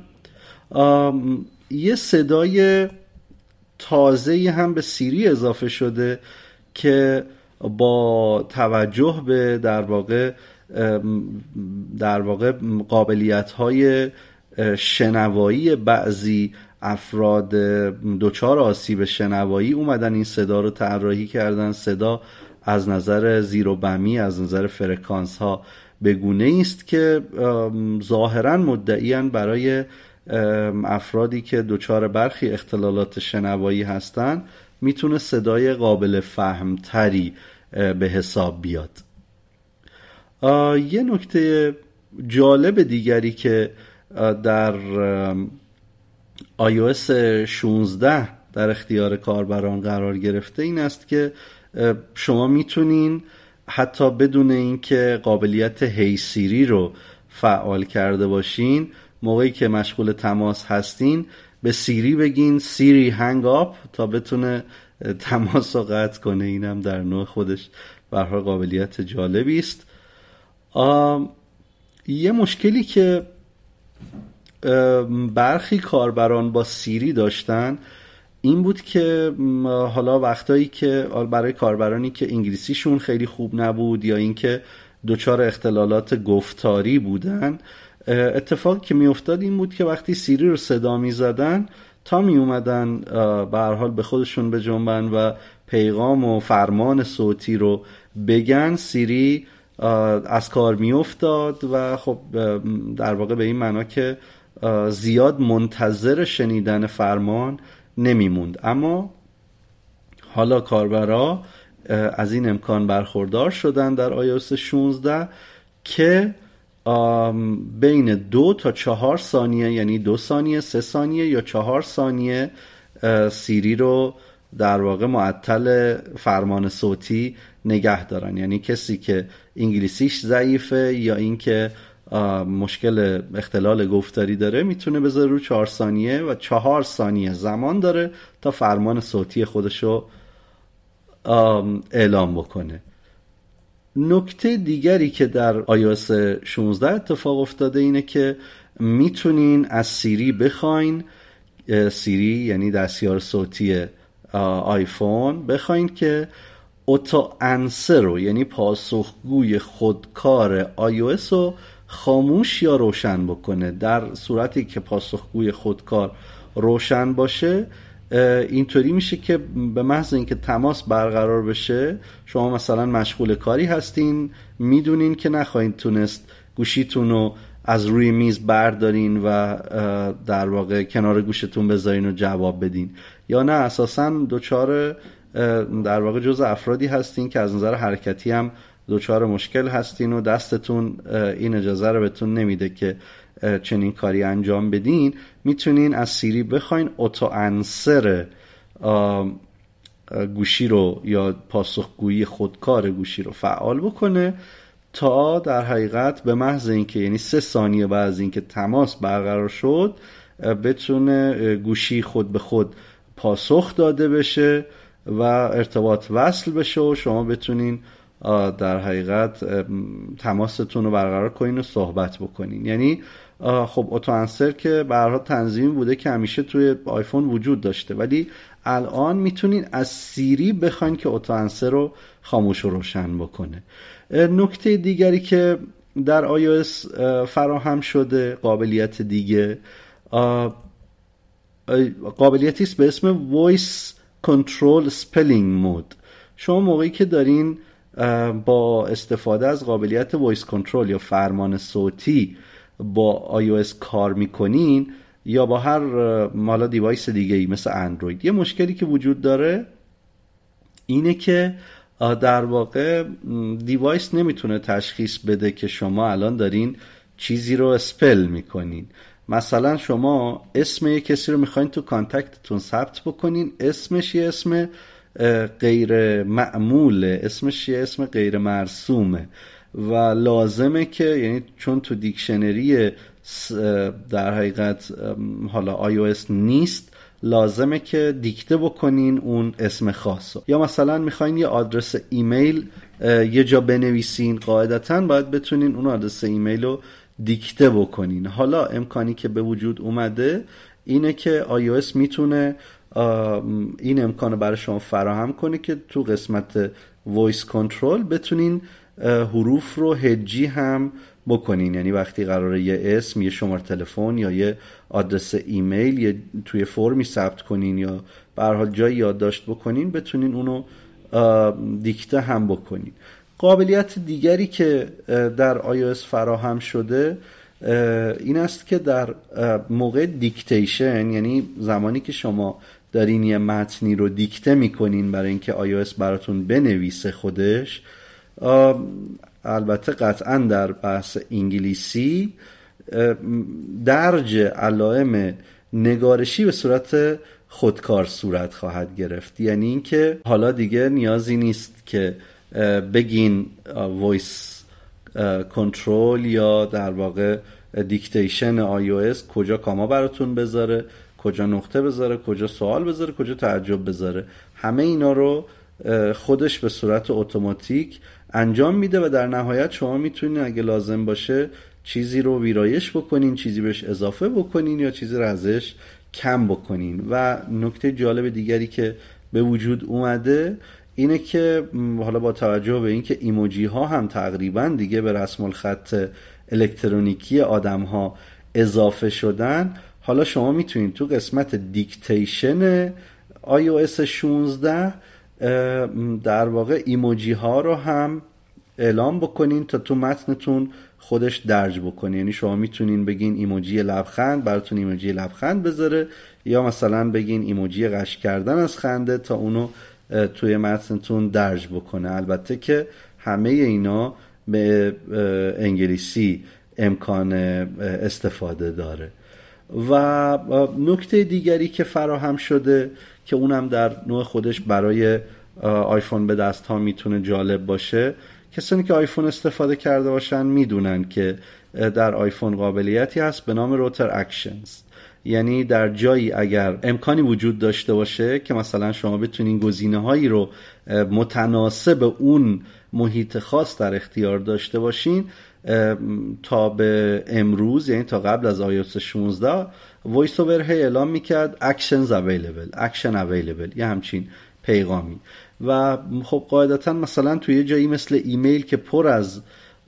یه صدای تازه‌ای هم به سیری اضافه شده که با توجه به در واقع در واقع قابلیت‌های شنوایی بعضی افراد دچار آسیب شنوایی اومدن این صدا رو طراحی کردن. صدا از نظر زیرو بمی، از نظر فرکانس ها به گونه‌ای است که ظاهراً مدعیان برای افرادی که دچار برخی اختلالات شنوایی هستن میتونه صدای قابل فهمتری به حساب بیاد. یه نکته جالب دیگری که در آی او اس شانزده در اختیار کاربران قرار گرفته این است که شما میتونین حتی بدون اینکه قابلیت هی سیری رو فعال کرده باشین، موقعی که مشغول تماس هستین به سیری بگین سیری هنگ آپ تا بتونه تماس رو قطع کنه. اینم در نوع خودش به هر حال قابلیت جالبی است. یه مشکلی که برخی کاربران با سیری داشتن این بود که حالا وقتایی که برای کاربرانی که انگلیسیشون خیلی خوب نبود یا اینکه دچار اختلالات گفتاری بودن، اتفاقی که می افتاد این بود که وقتی سیری رو صدا می زدن تا می اومدن به هر حال به خودشون بجنبن و پیغام و فرمان صوتی رو بگن، سیری از کار می افتاد و خب در واقع به این معنا که زیاد منتظر شنیدن فرمان نمیموند. اما حالا کاربرا از این امکان برخوردار شدن در آی او اس شانزده که بین دو تا چهار ثانیه، یعنی دو ثانیه، سه ثانیه یا چهار ثانیه سیری رو در واقع معطل فرمان صوتی نگه دارن. یعنی کسی که انگلیسیش ضعیفه یا اینکه مشکل اختلال گفتاری داره میتونه بذاره رو چهار ثانیه و چهار ثانیه زمان داره تا فرمان صوتی خودشو اعلام بکنه. نکته دیگری که در آی او اس شانزده اتفاق افتاده اینه که میتونین از سیری بخواین، سیری یعنی دستیار صوتی آیفون، بخواین که اوتو انسر رو یعنی پاسخگوی خودکار آی او اس رو خاموش یا روشن بکنه. در صورتی که پاسخگوی خودکار روشن باشه اینطوری میشه که به محض اینکه تماس برقرار بشه، شما مثلا مشغول کاری هستین، میدونین که نخواهید تونست گوشیتون رو از روی میز بردارین و در واقع کنار گوشتون بذارین و جواب بدین، یا نه اساساً دوچار در واقع جز افرادی هستین که از نظر حرکتی هم دوچار مشکل هستین و دستتون این اجازه رو بهتون نمیده که چنین کاری انجام بدین. میتونین از سیری بخواین اوتو انسر گوشی رو یا پاسخگویی خودکار گوشی رو فعال بکنه تا در حقیقت به محض اینکه یعنی سه ثانیه بعد از اینکه تماس برقرار شد بتونه گوشی خود به خود پاسخ داده بشه و ارتباط وصل بشه و شما بتونین در حقیقت تماستون رو برقرار کنین و صحبت بکنین. یعنی خب اوتو انسر که به هر حال تنظیم بوده که همیشه توی آیفون وجود داشته، ولی الان میتونین از سیری بخواین که اوتو انسر رو خاموش و روشن بکنه. نکته دیگری که در آی او اس فراهم شده، قابلیت دیگه، قابلیتی است به اسم Voice Control Spelling Mode. شما موقعی که دارین با استفاده از قابلیت Voice Control یا فرمان صوتی با آی او اس کار میکنین یا با هر مالا دیوایس دیگه ای مثل اندروید، یه مشکلی که وجود داره اینه که در واقع دیوایس نمیتونه تشخیص بده که شما الان دارین چیزی رو اسپل میکنین. مثلا شما اسم یک کسی رو میخواین تو کانتکتتون ثبت بکنین، اسمش یه اسم غیر معموله، اسمش یه اسم غیر مرسومه و لازمه که یعنی چون تو دیکشنری در حقیقت حالا آی او اس نیست، لازمه که دیکته بکنین اون اسم خاصو. یا مثلا میخواین یه آدرس ایمیل یه جا بنویسین، قاعدتاً باید بتونین اون آدرس ایمیل رو دیکته بکنین. حالا امکانی که به وجود اومده اینه که آی او اس میتونه این امکانو برای شما فراهم کنه که تو قسمت وایس کنترل بتونین حروف رو هجی هم بکنین. یعنی وقتی قراره یه اسم، یه شماره تلفن یا یه آدرس ایمیل یه توی فرمی ثبت کنین یا به هر حال جایی یادداشت بکنین، بتونین اونو دیکته هم بکنین. قابلیت دیگری که در آی او اس فراهم شده این است که در موقع دیکتیشن، یعنی زمانی که شما دارین یه متنی رو دیکته میکنین برای اینکه آی او اس براتون بنویسه خودش، البته قطعا در بحث انگلیسی درج علائم نگارشی به صورت خودکار صورت خواهد گرفت. یعنی اینکه حالا دیگه نیازی نیست که بگین وایس کنترل یا در واقع دیکتیشن آی او اس کجا کاما براتون بذاره، کجا نقطه بذاره، کجا سوال بذاره، کجا تعجب بذاره. همه اینا رو خودش به صورت اتوماتیک انجام میده و در نهایت شما میتونین اگه لازم باشه چیزی رو ویرایش بکنین، چیزی بهش اضافه بکنین یا چیزی رو ازش کم بکنین. و نکته جالب دیگری که به وجود اومده اینه که حالا با توجه به اینکه ایموجی ها هم تقریبا دیگه به رسم الخط الکترونیکی آدم ها اضافه شدن، حالا شما میتونید تو قسمت دیکتیشن آی او اس شانزده در واقع ایموجی ها رو هم اعلام بکنین تا تو متنتون خودش درج بکنه. یعنی شما میتونین بگین ایموجی لبخند براتون ایموجی لبخند بذاره، یا مثلا بگین ایموجی قش کردن از خنده تا اونو توی متنتون درج بکنه. البته که همه اینا به انگلیسی امکان استفاده داره. و نکته دیگری که فراهم شده که اونم در نوع خودش برای آیفون به دست ها میتونه جالب باشه، کسانی که آیفون استفاده کرده باشن میدونن که در آیفون قابلیتی هست به نام روتر اکشنز. یعنی در جایی اگر امکانی وجود داشته باشه که مثلا شما بتونین گزینه‌هایی رو متناسب اون محیط خاص در اختیار داشته باشین، تا به امروز یعنی تا قبل از iOS شانزده وایس اوور هی اعلام میکرد actions available action available یه همچین پیغامی. و خب قاعدتا مثلا توی یه جایی مثل ایمیل که پر از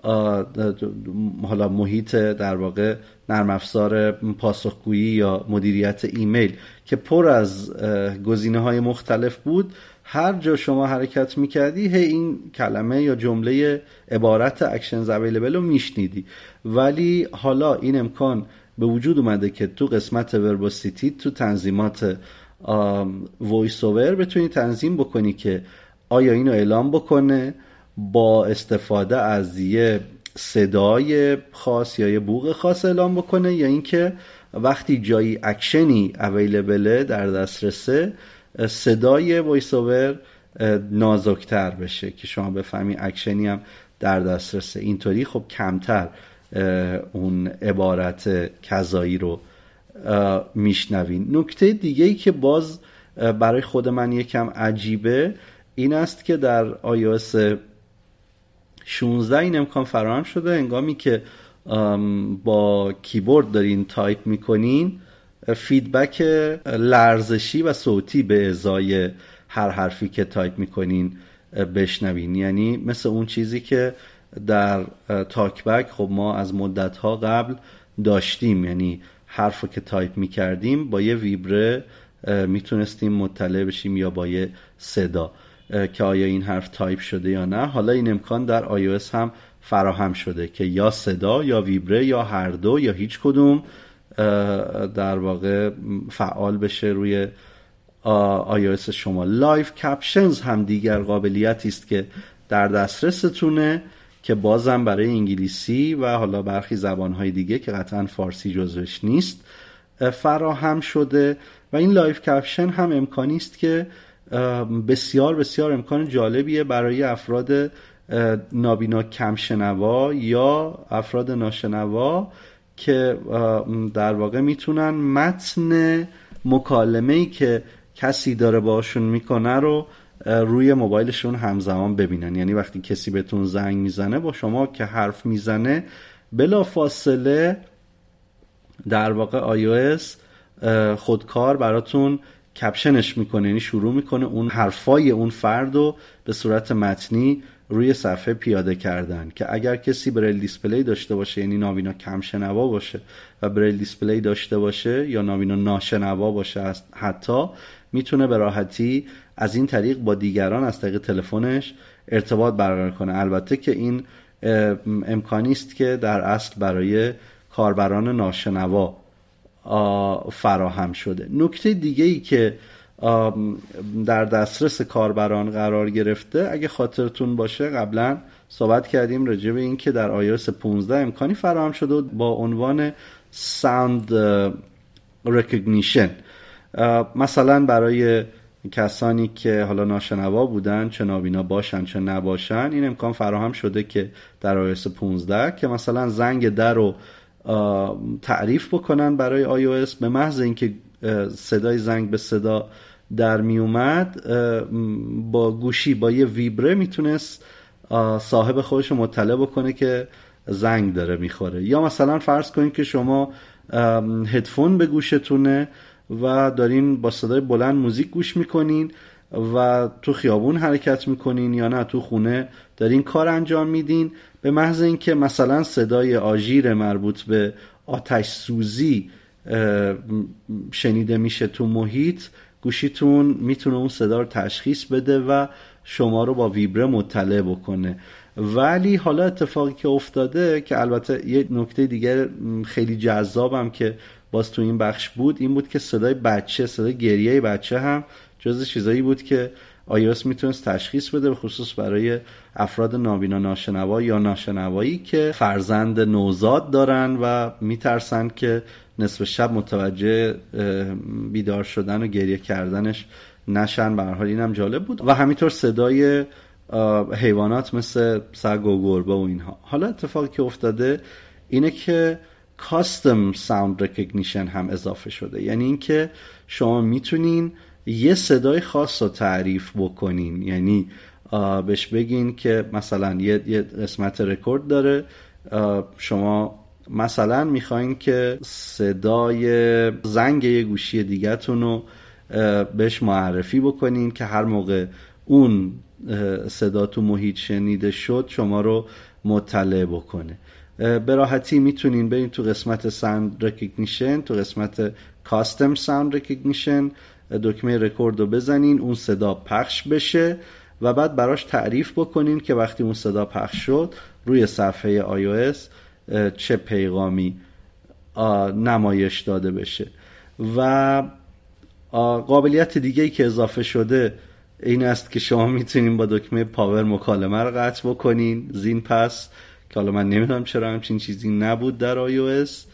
حالا محیط در واقع نرم افزار پاسخگویی یا مدیریت ایمیل که پر از گزینه‌های مختلف بود، هر جا شما حرکت میکردی هی این کلمه یا جمله عبارت actions available رو میشنیدی. ولی حالا این امکان به وجود اومده که تو قسمت وربوسیتی تو تنظیمات وایس اوور بتونی تنظیم بکنی که آیا اینو اعلام بکنه با استفاده از یه صدای خاص یا یه بوق خاص اعلام بکنه، یا اینکه وقتی جایی اکشنی اویلیبله در دسترسه صدای وایس اوور نازکتر بشه که شما بفهمی اکشنی هم در دسترسه. اینطوری خب کمتر اون عبارت کذایی رو میشنوین. نکته دیگه ای که باز برای خود من یکم عجیبه این است که در iOS شانزده این امکان فراهم شده هنگامی که با کیبورد دارین تایپ میکنین فیدبک لرزشی و صوتی به ازای هر حرفی که تایپ میکنین بشنوین. یعنی مثل اون چیزی که در تاکبک خب ما از مدتها قبل داشتیم، یعنی حرفو که تایپ میکردیم با یه ویبره میتونستیم مطلع بشیم یا با یه صدا که آیا این حرف تایپ شده یا نه. حالا این امکان در iOS هم فراهم شده که یا صدا یا ویبره یا هر دو یا هیچ کدوم در واقع فعال بشه روی iOS شما. لایو کپشنز هم دیگر قابلیتی است که در دسترستونه که بازم برای انگلیسی و حالا برخی زبانهای دیگه که قطعا فارسی جزوش نیست فراهم شده. و این لایو کپشن هم امکانی است که بسیار بسیار امکان جالبیه برای افراد نابینا کم شنوا یا افراد ناشنوا که در واقع میتونن متن مکالمه‌ای که کسی داره باشون میکنه رو روی موبایلشون همزمان ببینن. یعنی وقتی کسی بهتون زنگ میزنه با شما که حرف میزنه بلا فاصله در واقع iOS خودکار براتون کپشنش میکنه، یعنی شروع میکنه اون حرفای اون فرد رو به صورت متنی روی صفحه پیاده کردن که اگر کسی بریل دیسپلی داشته باشه یعنی نابینا کم شنوا باشه و بریل دیسپلی داشته باشه یا نابینا ناشنوا باشه حتی میتونه به راحتی از این طریق با دیگران از طریق تلفنش ارتباط برقرار کنه. البته که این امکانی است که در اصل برای کاربران ناشنوا فراهم شده. نکته دیگه ای که در دسترس کاربران قرار گرفته اگه خاطرتون باشه قبلا صحبت کردیم راجع به این که در iOS پانزده امکانی فراهم شده با عنوان Sound Recognition. مثلا برای کسانی که حالا ناشنوا بودن چه نابینا باشن چه نباشن این امکان فراهم شده که در iOS پانزده که مثلا زنگ در رو تعریف بکنن برای iOS به محض اینکه صدای زنگ به صدا در می اومد با گوشی با یه ویبره میتونست صاحب خودش رو مطلع بکنه که زنگ داره میخوره. یا مثلا فرض کنید که شما هدفون به گوشتونه و دارین با صدای بلند موزیک گوش میکنین و تو خیابون حرکت میکنین یا نه تو خونه دارین کار انجام میدین، به محض اینکه مثلا صدای آژیر مربوط به آتش سوزی شنیده میشه تو محیط گوشیتون میتونه اون صدا رو تشخیص بده و شما رو با ویبره مطلع بکنه. ولی حالا اتفاقی که افتاده که البته یه نکته دیگه خیلی جذابم که باز تو این بخش بود این بود که صدای بچه صدای گریه بچه هم جز چیزایی بود که iOS میتونست تشخیص بده، به خصوص برای افراد نابینا ناشنوا یا ناشنوایی که فرزند نوزاد دارن و میترسن که نصف شب متوجه بیدار شدن و گریه کردنش نشن. به هر حال اینم جالب بود. و همینطور صدای حیوانات مثل سگ و گربه و اینها. حالا اتفاقی که افتاده اینه که کاستم ساوند ریکگنیشن هم اضافه شده. یعنی اینکه شما میتونین یه صدای خاص رو تعریف بکنین، یعنی بهش بگین که مثلا یه, یه قسمت رکورد داره، شما مثلا میخواین که صدای زنگ یه گوشی دیگه‌تون رو بهش معرفی بکنین که هر موقع اون صدا تو محیط شنیده شد شما رو مطلع بکنه. به راحتی میتونین برین تو قسمت ساوند ریکگنیشن، تو قسمت کاستم ساوند ریکگنیشن دکمه رکورد رو بزنین، اون صدا پخش بشه و بعد براش تعریف بکنین که وقتی اون صدا پخش شد روی صفحه آی او اس چه پیغامی نمایش داده بشه. و قابلیت دیگه‌ای که اضافه شده این است که شما میتونین با دکمه پاور مکالمه رو قطع بکنین زین پس، که حالا من نمیدونم چرا همچین چیزی نبود در آی او اس.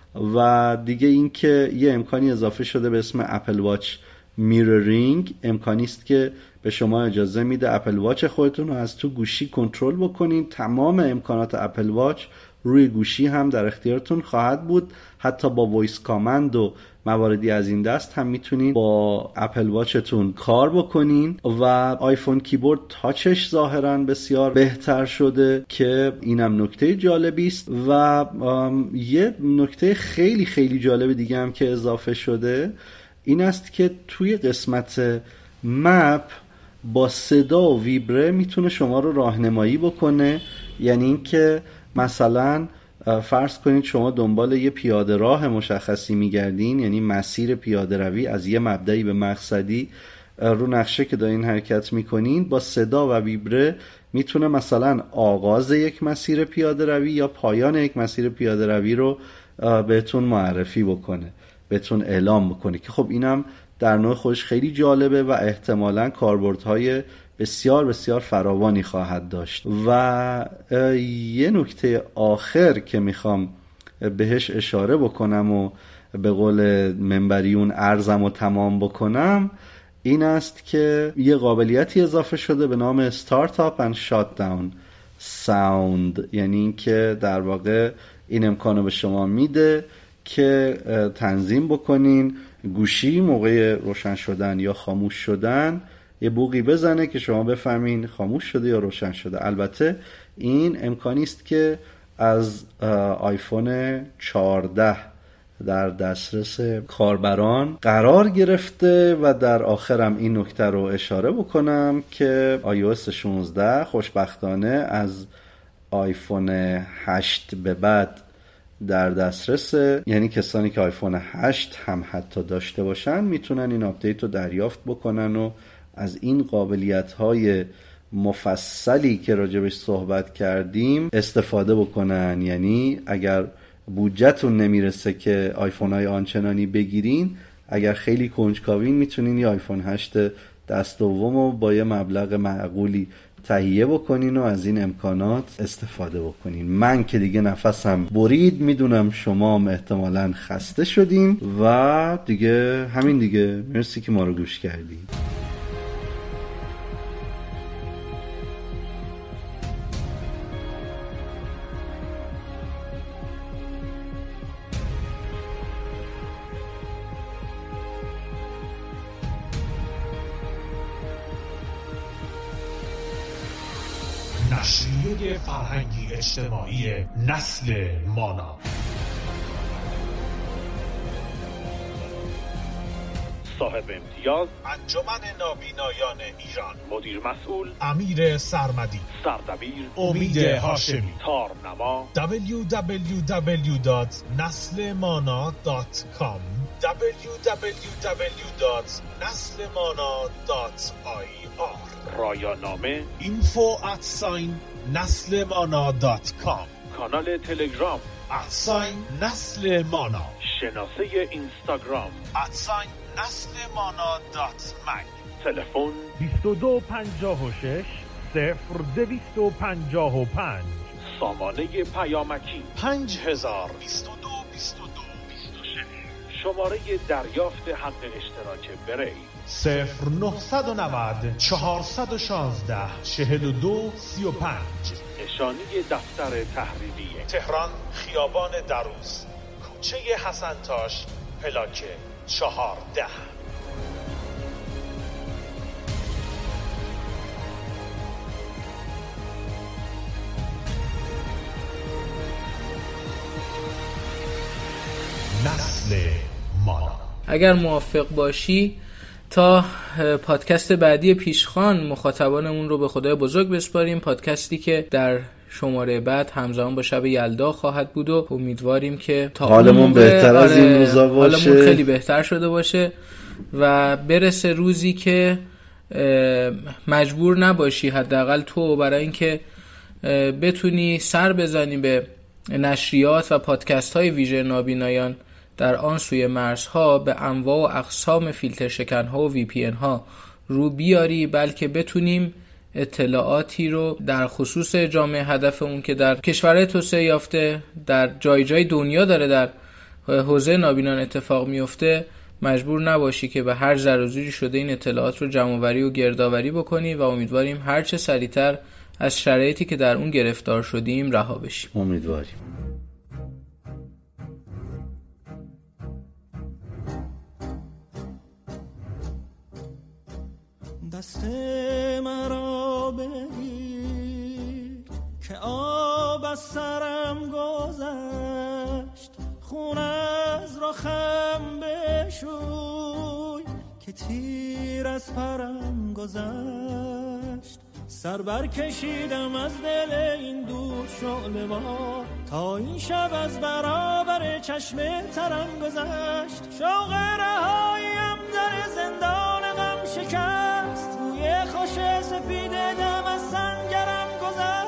و دیگه این که یه امکانی اضافه شده به اسم اپل واچ میررینگ، امکانی است که به شما اجازه میده اپل واچ خودتون رو از تو گوشی کنترل بکنین. تمام امکانات اپل واچ روی گوشی هم در اختیارتون خواهد بود، حتی با وایس کامند و مواردی از این دست هم میتونین با اپل واچتون کار بکنین. و آیفون کیبورد تاچش ظاهرا بسیار بهتر شده که اینم نکته جالبی است. و یه نکته خیلی خیلی جالب دیگه هم که اضافه شده این است که توی قسمت مپ با صدا و ویبره میتونه شما رو راهنمایی بکنه. یعنی این که مثلا فرض کنید شما دنبال یه پیاده راه مشخصی میگردین، یعنی مسیر پیاده روی از یه مبدعی به مقصدی رو نقشه که دارین حرکت میکنین، با صدا و ویبره میتونه مثلا آغاز یک مسیر پیاده روی یا پایان یک مسیر پیاده روی رو بهتون معرفی بکنه، بهتون اعلام بکنه که خب اینم در نوع خودش خیلی جالبه و احتمالاً کاربردهای بسیار بسیار فراوانی خواهد داشت. و یه نکته آخر که میخوام بهش اشاره بکنم و به قول منبریون عرضم و تمام بکنم این است که یه قابلیتی اضافه شده به نام Startup and Shutdown Sound. یعنی این که در واقع این امکانو به شما میده که تنظیم بکنین گوشی موقع روشن شدن یا خاموش شدن یه بوقی بزنه که شما بفهمین خاموش شده یا روشن شده. البته این امکانی است که از آیفون چهارده در دسترس کاربران قرار گرفته. و در آخرم این نکته رو اشاره بکنم که آی او اس شانزده خوشبختانه از آیفون هشت به بعد در دسترس، یعنی کسانی که آیفون هشت هم حتی داشته باشن میتونن این آپدیت رو دریافت بکنن و از این قابلیت‌های مفصلی که راجبش صحبت کردیم استفاده بکنن. یعنی اگر بودجه‌تون نمیرسه که آیفون‌های آنچنانی بگیرین، اگر خیلی کنجکاوین میتونین یه آیفون هشت دست دوم رو با یه مبلغ معقولی تهیه بکنین و از این امکانات استفاده بکنین. من که دیگه نفسم برید، میدونم شما هم احتمالاً خسته شدین و دیگه همین دیگه. مرسی که ما رو گوش کردین. نشریه فرهنگی اجتماعی نسل مانا. صاحب امتیاز انجمن نابینایان ایران. مدیر مسئول امیر سرمدی. سردبیر امید هاشمی. تارنما دبلیو دبلیو دبلیو دات نسل مانا دات کام دبلیو دبلیو دبلیو دات نسل مانا دات آی آر. رایانامه info at sign نسل مانا دات کام. کانال تلگرام at sign نسل مانا. شناسه اینستاگرام at sign نسل مانا دات مگ. تلفن بیست و دو پنجاه و شش صفر دویست و پنجاه و پنج. سامانه پیامکی پنج هزار بیست و دو بیست و دو بیست و شش. شماره دریافت حق اشتراک بری صفر نهصد و نود چهارصد و شانزده چهل و دو سی و پنج. نشانی دفتر تحریریه. تهران، خیابان دروس، کوچه حسنتاش، پلاک چهارده. نسل مانا. اگر موافق باشی تا پادکست بعدی پیشخوان مخاطبانمون رو به خدای بزرگ بسپاریم، پادکستی که در شماره بعد همزمان با شب یلدا خواهد بود و امیدواریم که تا حالمون بهتر از این روزا باشه، حالمون خیلی بهتر شده باشه و برسه روزی که مجبور نباشی حداقل تو برای اینکه بتونی سر بزنی به نشریات و پادکست های ویژه نابینایان در آن سوی مرزها به انواع و اقسام فیلتر شکن ها و وی پی ان ها رو بیاری، بلکه بتونیم اطلاعاتی رو در خصوص جامعه هدفمون که در کشورهای توسعه یافته در جای جای دنیا داره در حوزه نابینان اتفاق میفته، مجبور نباشی که به هر ذره و زوری شده این اطلاعات رو جمع‌آوری و گردآوری بکنی و امیدواریم هر چه سریعتر از شرایطی که در اون گرفتار شدیم رها بشیم. امیدواریم. دست مرا بگیر که آب از سرم گذشت، خون از رخم بشوی که تیر از پرم گذشت. سر بر کشیدم از دل این دود شعله وار تا این شب از برابر چشم ترم گذشت. شوق رهاییم در زندان غم شکست، روی خوش سپید دم از سنگرم گذشت.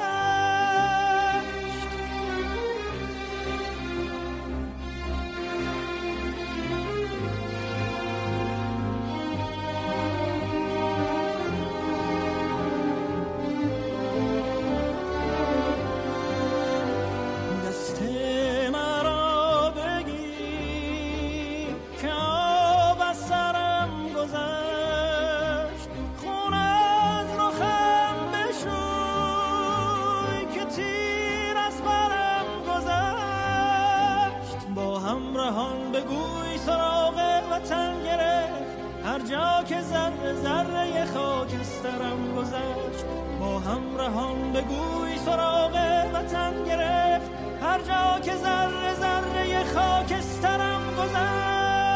جا که ذره ذره خاکسترم گذشت، با همراهان بگوی سراغ وطن گرفت. هر جا که ذره ذره خاکسترم گذشت.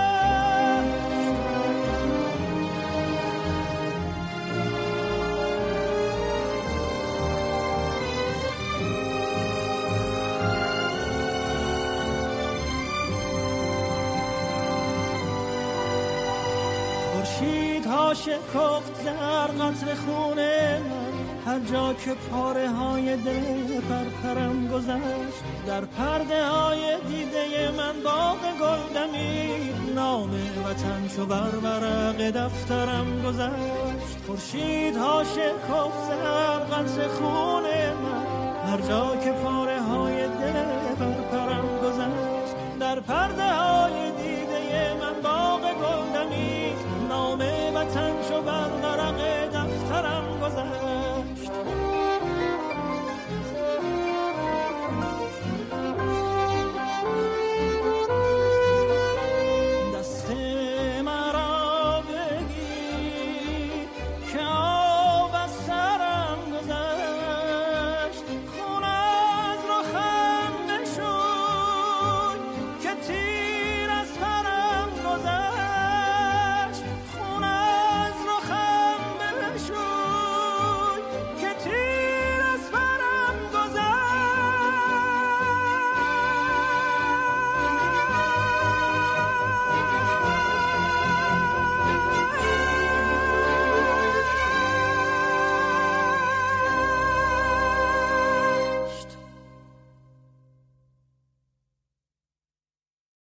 خورشیدها شکفت در قطر خون من، هر جا که پاره های دل پرپرم گذشت. در پرده های دیده من باغ گل دمید، نام وطن چو بر ورق دفترم گذشت. خورشیدها شکفت در قطر خون من، هر جا که پاره های دل پرپرم گذشت. در پرده های